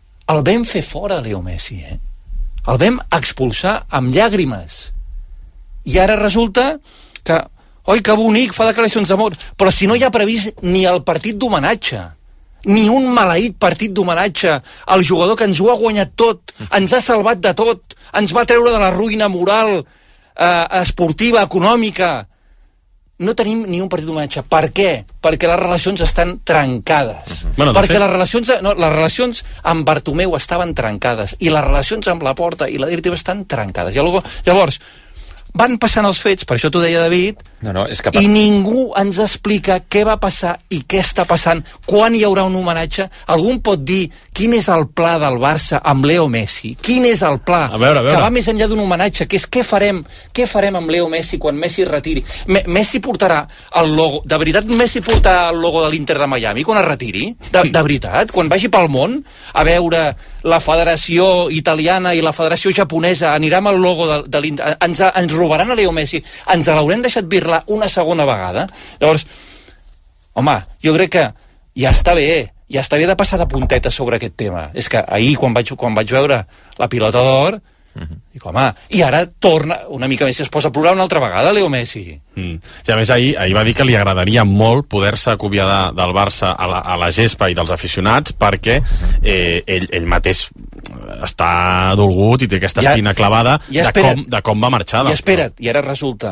Leo Messi, El vam expulsar amb llàgrimes. I ara resulta que, oi, que bonic, fa declaracions d'amor, però si no hi ha previst ni el partit d'homenatge, ni un maleït partit d'homenatge al jugador que ens ho ha guanyat tot, ens ha salvat de tot, ens va treure de la ruïna moral, esportiva, econòmica. No tenim ni un partit d'homenatge. Per què? Perquè les relacions estan trencades. Perquè les relacions amb Bartomeu estaven trencades i les relacions amb Laporta i la directiva estan trencades. Llavors, van passant els fets, per això t'ho deia David, i ningú ens explica què va passar i què està passant, quan hi haurà un homenatge. Algú pot dir quin és el pla del Barça amb Leo Messi? Quin és el pla? A veure. Que va més enllà d'un homenatge, que és què farem amb Leo Messi quan Messi es retiri? Messi portarà el logo, de veritat Messi portarà el logo de l'Inter de Miami quan es retiri? De veritat? Quan vagi pel món a veure la federació italiana i la federació japonesa, anirà amb el logo de l'Inter, ens robaran a Leo Messi, ens l'haurem deixat birlar una segona vegada? Llavors, home, jo crec que ja està bé de passar de puntetes sobre aquest tema. És que ahir, quan vaig veure la pilota d'or, dic, home, i ara torna una mica més, es posa a plorar una altra vegada Leo Messi. I a més ahir va dir que li agradaria molt poder-se acomiadar del Barça a la gespa i dels aficionats perquè ell mateix està dolgut i té aquesta espina clavada de com va marxar. I espera't, i ara resulta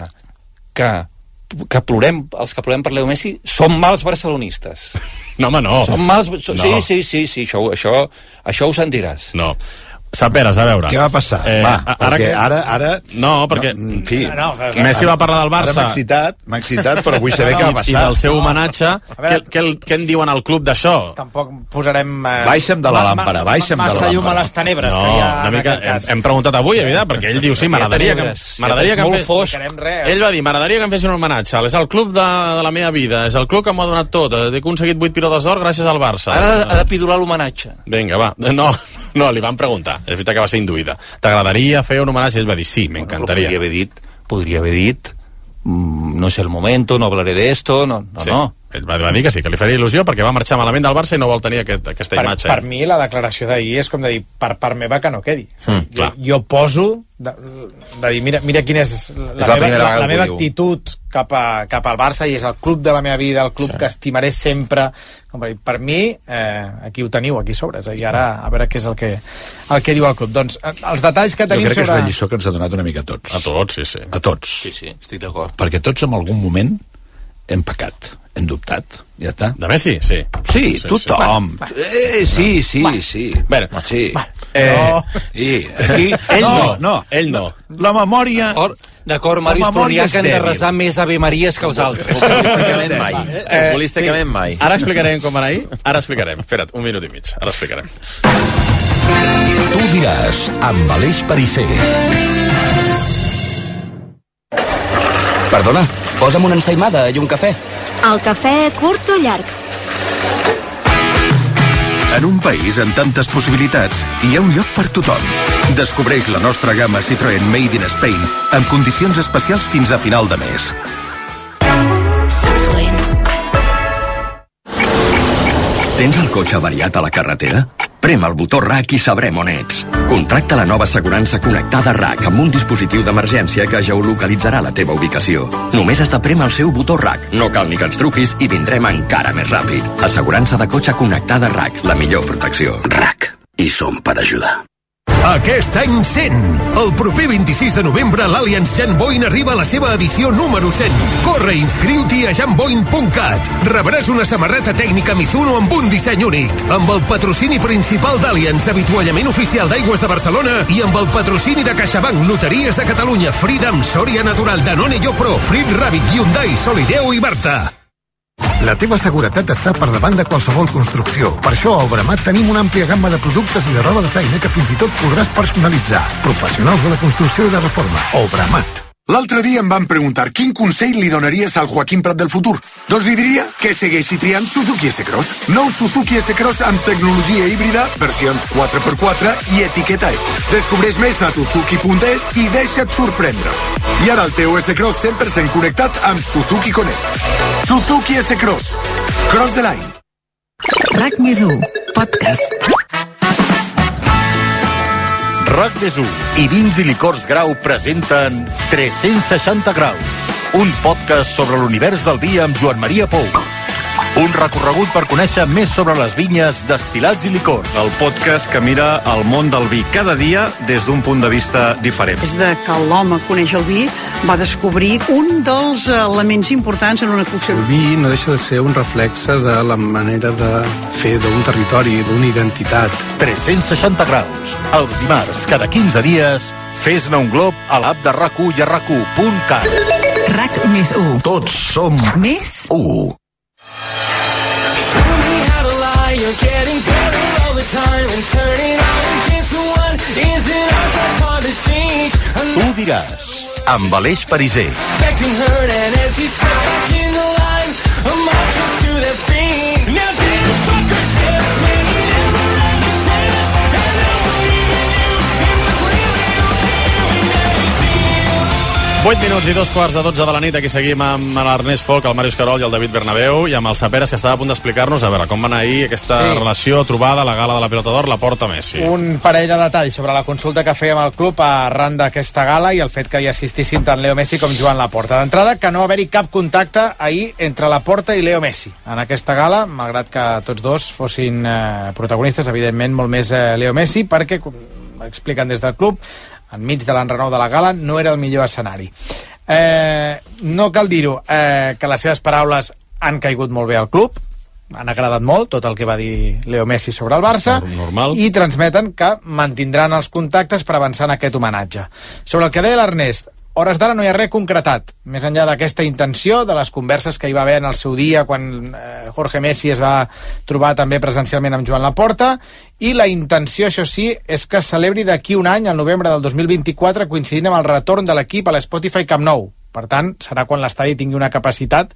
que plorem, els que plorem per Leo Messi som mals barcelonistes. No, home, no. Som mals... Sí, això ho sentiràs. No. Saperas, a veure. Què va passar? Ara... No, perquè... En fi... Messi va parlar del Barça. Ara m'ha excitat, però vull saber què va passar. I del seu homenatge, què en diuen al club d'això? Tampoc posarem... Baixa'm de la làmpara, massa llum a les tenebres que hi ha en aquest cas. Hem preguntat avui, evident, perquè ell diu, sí, m'agradaria que em fes... Ell va dir, m'agradaria que em fessin un homenatge. És el club de la meva vida, és el club que m'ha donat tot. He aconseguit 8 pilotes d'or gràcies al Barça. Ara ha de pidolar l'homenatge. Vinga, va. No, No, li van preguntar, és veritat que va ser induïda. T'agradaria fer un homenatge? Ell va dir sí, m'encantaria. Podria haver dit no és el momento, no hablaré de esto, no. Ell va dir que sí, que li faria il·lusió perquè va marxar malament del Barça i no vol tenir aquesta imatge. Per mi la declaració d'ahir és com de dir, per part meva que no quedi. Jo poso de dir, mira quina és la meva actitud cap al Barça, i és el club de la meva vida, el club que estimaré sempre. Per mi, aquí ho teniu, aquí sobre. I ara a veure què és el que diu el club. Doncs els detalls que tenim sobre... Jo crec que és una lliçó que ens ha donat una mica a tots. A tots, sí. A tots. Sí, estic d'acord. Perquè tots en algun moment hem pecat, hem dubtat, ja està. De Messi, sí. Sí, tothom. Sí. Bueno, sí. I aquí... Ell no. La memòria... D'acord, Màrius, però n'hi ha que han de resar més Ave Maries que els altres. Futbolísticament mai. Ara explicarem com va anar ahir. Ara explicarem. Espera't, un minut i mig. Ara explicarem. Tu diràs, amb Aleix Perisser. Perdona, posa'm una ensaïmada i un cafè. El cafè curt o llarg? En un país amb tantes possibilitats, hi ha un lloc per tothom. Descobreix la nostra gamma Citroën Made in Spain amb condicions especials fins a final de mes. Tens el cotxe avariat a la carretera? Prem el botó RAC i sabrem on ets. Contracta la nova assegurança connectada RAC amb un dispositiu d'emergència que geolocalitzarà la teva ubicació. Només has de prémer el seu botó RAC. No cal ni que ens truquis i vindrem encara més ràpid. Assegurança de cotxe connectada RAC, la millor protecció. RAC. I som per ajudar. Aquest any 100. El proper 26 de novembre l'Allianz Jan Boyn arriba a la seva edició número 100. Corre i inscriu-t'hi a janboyn.cat. Rebràs una samarreta tècnica Mizuno amb un disseny únic, amb el patrocini principal d'Allianz, avituallament oficial d'Aigües de Barcelona, i amb el patrocini de CaixaBank, Loteries de Catalunya, Freedom, Soria Natural, Danone Yopro, Frit Rabbit, Hyundai, Solideo i Barta. La teva seguretat està per davant de qualsevol construcció. Per això a Obramat tenim una àmplia gamma de productes i de roba de feina que fins i tot podràs personalitzar. Professionals de la construcció i de reforma. Obramat. L'altre dia em van preguntar quin consell li donaries al Joaquim Prat del futur. Doncs li diria que segueixi triant Suzuki S-Cross. Nou Suzuki S-Cross amb tecnologia híbrida, versions 4x4 i etiqueta eco. Descobreix més a suzuki.es i deixa't sorprendre. I ara el teu S-Cross 100% connectat amb Suzuki Connect. Suzuki S-Cross. Cross the line. RAC més 1, podcast. RAC més 1 i Vins i Licors Grau presenten 360 graus, un podcast sobre l'univers del vi amb Joan Maria Pou. Un recorregut per conèixer més sobre les vinyes, destil·lats i licors. El podcast que mira el món del vi cada dia des d'un punt de vista diferent. Des de que l'home coneix el vi, va descobrir un dels elements importants en una cocció. El vi no deixa de ser un reflexe de la manera de fer d'un territori, d'una identitat. 360 graus. Els dimarts, cada 15 dies, fes-ne un glob a l'app de RAC1 i a RAC1.cat. RAC més 1. Tots som més 1. You're getting better all the time and turning on against the one isn't art that's hard to change. Tu diràs, amb Aleix Perisser. Expecting her and as he's back in the line, a march to that thing. Now dance, fucker, test me, you never had a chance. And I believe in you, it was really okay when I see you. 8 minuts i 2:15 de la nit. Aquí seguim amb l'Ernest Folk, el Màrius Carol i el David Bernabéu, i amb el Saperes, que estava a punt d'explicar-nos a veure com va anar ahir aquesta relació trobada a la gala de la Pilota d'Or, la Porta Messi. Un parell de detalls sobre la consulta que fèiem al club arran d'aquesta gala i el fet que hi assistissin tant Leo Messi com Joan Laporta. D'entrada, que no va haver-hi cap contacte ahir entre Laporta i Leo Messi en aquesta gala, malgrat que tots dos fossin protagonistes, evidentment molt més Leo Messi, perquè, expliquen des del club, enmig de l'enrenou de la gala no era el millor escenari. No cal dir-ho, que les seves paraules han caigut molt bé al club, han agradat molt tot el que va dir Leo Messi sobre el Barça. Normal. I transmeten que mantindran els contactes per avançar en aquest homenatge. Sobre el que deia l'Ernest, hores d'ara no hi ha res concretat, més enllà d'aquesta intenció, de les converses que hi va haver en el seu dia quan Jorge Messi es va trobar també presencialment amb Joan Laporta, i la intenció, això sí, és que es celebri d'aquí un any, al novembre del 2024, coincidint amb el retorn de l'equip a l'Spotify Camp Nou. Per tant, serà quan l'estadi tingui una capacitat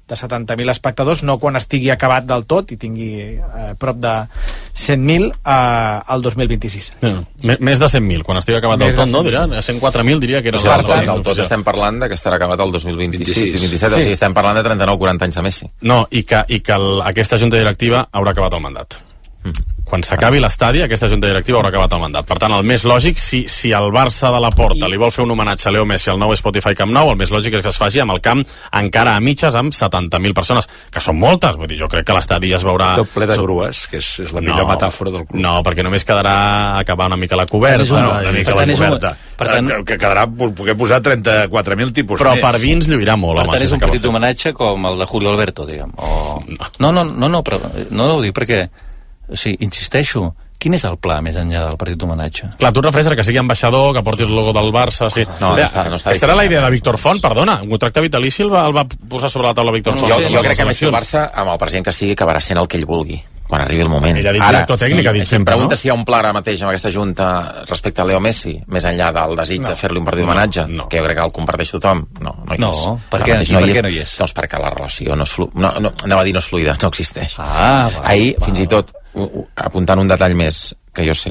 de 70.000 espectadors, no quan estigui acabat del tot i tingui prop de 100.000 al 2026. Més de 100.000, quan estigui acabat del tot, no? Diria, 104.000 diria que era el tot estem parlant de que estarà acabat el 2026-2027, o sigui, estem parlant de 39-40 anys de Messi. No, i que aquesta junta directiva haurà acabat el mandat. Quan s'acabi l'estadi, aquesta junta directiva haurà acabat el mandat. Per tant, el més lògic, si el Barça de la Porta li vol fer un homenatge a Leo Messi al nou Spotify Camp Nou, el més lògic és que es faci amb el camp encara a mitges amb 70.000 persones, que són moltes. Vull dir, jo crec que l'estadi es veurà... Tot ple de grues, que és la millor metàfora del club. No, perquè només quedarà acabar una mica la coberta. Una mica la coberta. Que quedarà, poder posar 34.000 tipus però més. Per dins lluirà molt. Per tant, és un petit homenatge com el de Julio Alberto, diguem. No, però no ho dic perquè... O sigui, insisteixo, quin és el pla més enllà del partit d'homenatge? Clar, tu et refereixes que sigui ambaixador, que porti el logo del Barça... Sí. No està aquesta era la idea de Víctor Font, perdona. Un contracte vitalici el va posar sobre la taula Víctor Font. Jo crec que Messi el Barça, amb el president que sigui, acabarà sent el que ell vulgui quan arribi el moment. Ell ha dit director tècnic, ha dit sempre, pregunta si hi ha un pla ara mateix amb aquesta junta respecte a Leo Messi, més enllà del desig de fer-li un partit d'homenatge, que jo crec que el comparteix tothom. No hi és. Per què no hi és? Doncs perquè la relació no és fluida. Anava a dir no és fluida, no existeix. Ahir, fins i tot, apuntant un detall més que jo sé,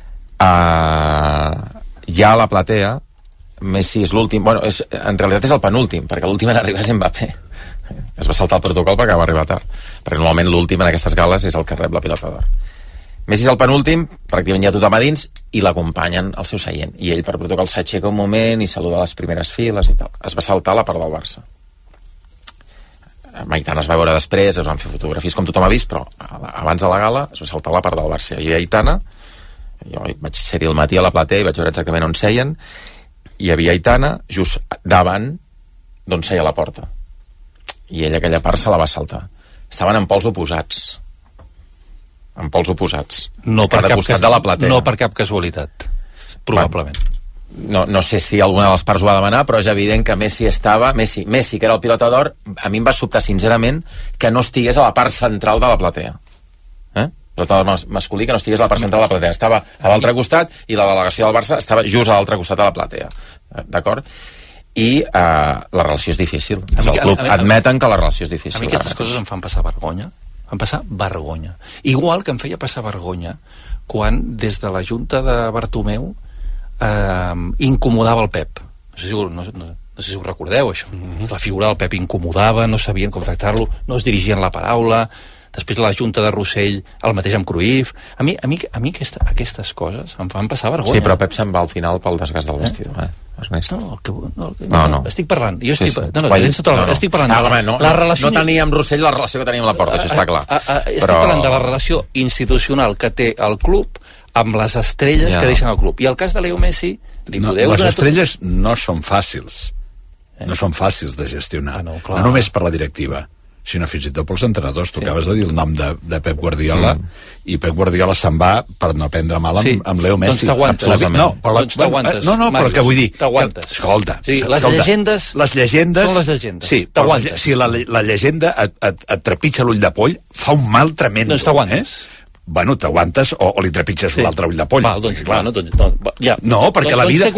ja a la platea Messi és l'últim, en realitat és el penúltim, perquè l'últim en arribar és Mbappé. Es va saltar el protocol perquè va arribar tard, perquè normalment l'últim en aquestes gales és el que rep la pilota d'or. Messi és el penúltim, pràcticament ja tothom a dins, i l'acompanyen al seu seient, i ell per protocol s'aixeca un moment i saluda les primeres files i tal. Es va saltar la part del Barça. Aitana es va veure després, es van fer fotografies com tothom ha vist, però abans de la gala es va saltar la part del Barça. I Aitana, jo vaig ser-hi al matí a la platea i vaig veure exactament on seien, hi havia Aitana just davant d'on seia la porta. I ella aquella part se la va saltar. Estaven en pols oposats. En pols oposats. No per cap casualitat, probablement. No sé si alguna de les parts ho va demanar, però és evident que Messi, que era el pilota d'or, a mi em va sobtar sincerament que no estigués a la part central de la platea. Pilota d'or masculí que no estigués a la part central de la platea. Estava a l'altre costat i la delegació del Barça estava just a l'altre costat de la platea. D'acord? I la relació és difícil. El club admeten que la relació és difícil. A mi aquestes coses em fan passar vergonya. Em passa vergonya. Igual que em feia passar vergonya quan des de la junta de Bartomeu incomodava el Pep. No sé si ho recordeu, això. La figura del Pep incomodava, no sabien com tractar-lo, no es dirigien la paraula. Després la junta de Rossell, el mateix amb Cruyff. A mi aquestes coses em fan passar vergonya. Sí, però Pep se'n va al final pel desgast del vestidor, No, estic parlant. Jo estic parlant de la relació... No tenia amb Rossell la relació que tenia amb la Porta, això està clar. Estic parlant de la relació institucional que té el club amb les estrelles que deixen el club. I el cas de Leo Messi... Les estrelles no són fàcils. No són fàcils de gestionar. No només per la directiva, sinó fins i tot pels entrenadors. Tu acabes de dir el nom de Pep Guardiola i Pep Guardiola se'n va per no prendre mal amb Leo Messi. Doncs t'aguantes. Però què vull dir? Escolta. Les llegendes són les llegendes. Sí, si la llegenda et trepitja l'ull de poll, fa un mal tremendo. Doncs t'aguantes. Bueno, t'aguantes o li trepitges l'altre ull de poll. No, perquè la vida...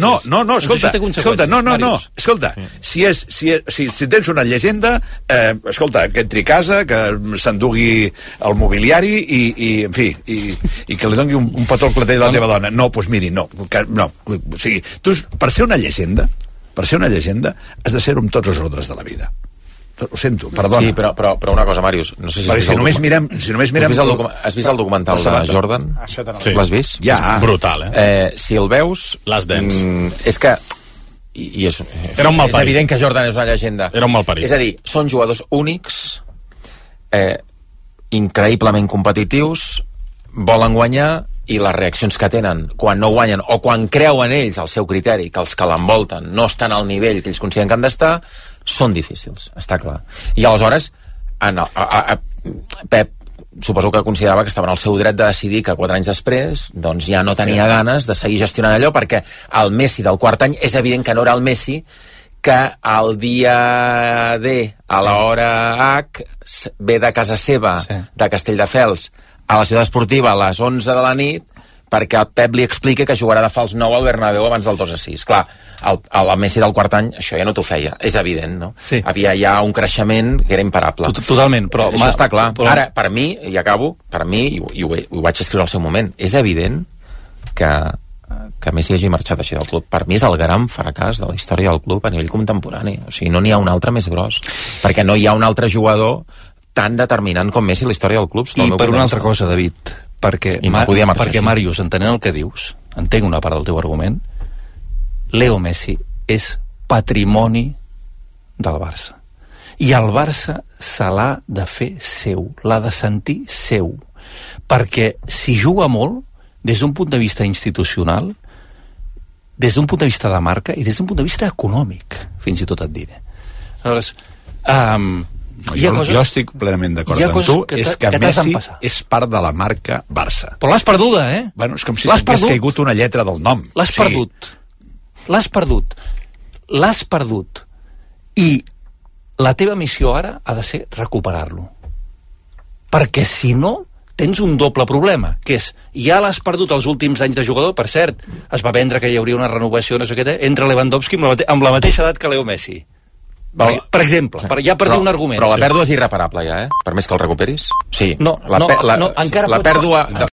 Escolta, si tens una llegenda, escolta, que entri a casa, que s'endugui el mobiliari i en fi, i que li doni un petó al clatell a la teva dona. No, doncs miri, no. O sigui, tu, per ser una llegenda, has de ser-ho amb tots els ordres de la vida. Ho sento, perdona. Sí, però una cosa, Màrius, no sé si només mirem... Has vist el documental de Jordan? L'has vist? Ja. Brutal, si el veus... Les dents. És que... És evident que Jordan és una llegenda. Era un malparit. És a dir, són jugadors únics, increïblement competitius, volen guanyar, i les reaccions que tenen quan no guanyen o quan creuen ells el seu criteri que els que l'envolten no estan al nivell que ells consideren que han d'estar, són difícils, està clar. I aleshores Pep suposo que considerava que estava en el seu dret de decidir que 4 anys després doncs ja no tenia ganes de seguir gestionant allò, perquè el Messi del quart any és evident que no era el Messi que el dia D a l'hora H ve de casa seva de Castelldefels a la ciutat esportiva a les 11 de la nit perquè el Pep li explica que jugarà de fals 9 al Bernabéu abans del 2-6. Clar, el Messi del quart any això ja no t'ho feia, és evident, no? Sí. Havia ja un creixement que era imparable. Totalment, però... Això està clar. Ara, per mi, i acabo, per mi, i ho vaig escriure al seu moment, és evident que Messi hagi marxat així del club. Per mi és el gran fracàs de la història del club a nivell contemporani. O sigui, no n'hi ha un altre més gros. Perquè no hi ha un altre jugador tan determinant com Messi a la història del club. I per una altra cosa, David, perquè Màrius, entenent el que dius, entenc una part del teu argument, Leo Messi és patrimoni del Barça. I el Barça se l'ha de fer seu, l'ha de sentir seu. Perquè si juga molt, des d'un punt de vista institucional, des d'un punt de vista de marca i des d'un punt de vista econòmic, fins i tot et diré. Aleshores, jo estic plenament d'acord amb tu, és que Messi és part de la marca Barça. Però l'has perduda, eh? Bueno, és com si s'hagués caigut una lletra del nom. L'has perdut. I la teva missió ara ha de ser recuperar-lo. Perquè si no, tens un doble problema, que és, ja l'has perdut els últims anys de jugador, per cert, es va vendre que hi hauria una renovació, no sé què, entre Lewandowski amb la mateixa edat que Leo Messi. Per exemple, ja per dir un argument. Però la pèrdua és irreparable ja, per més que el recuperis. Sí. No, encara la pèrdua...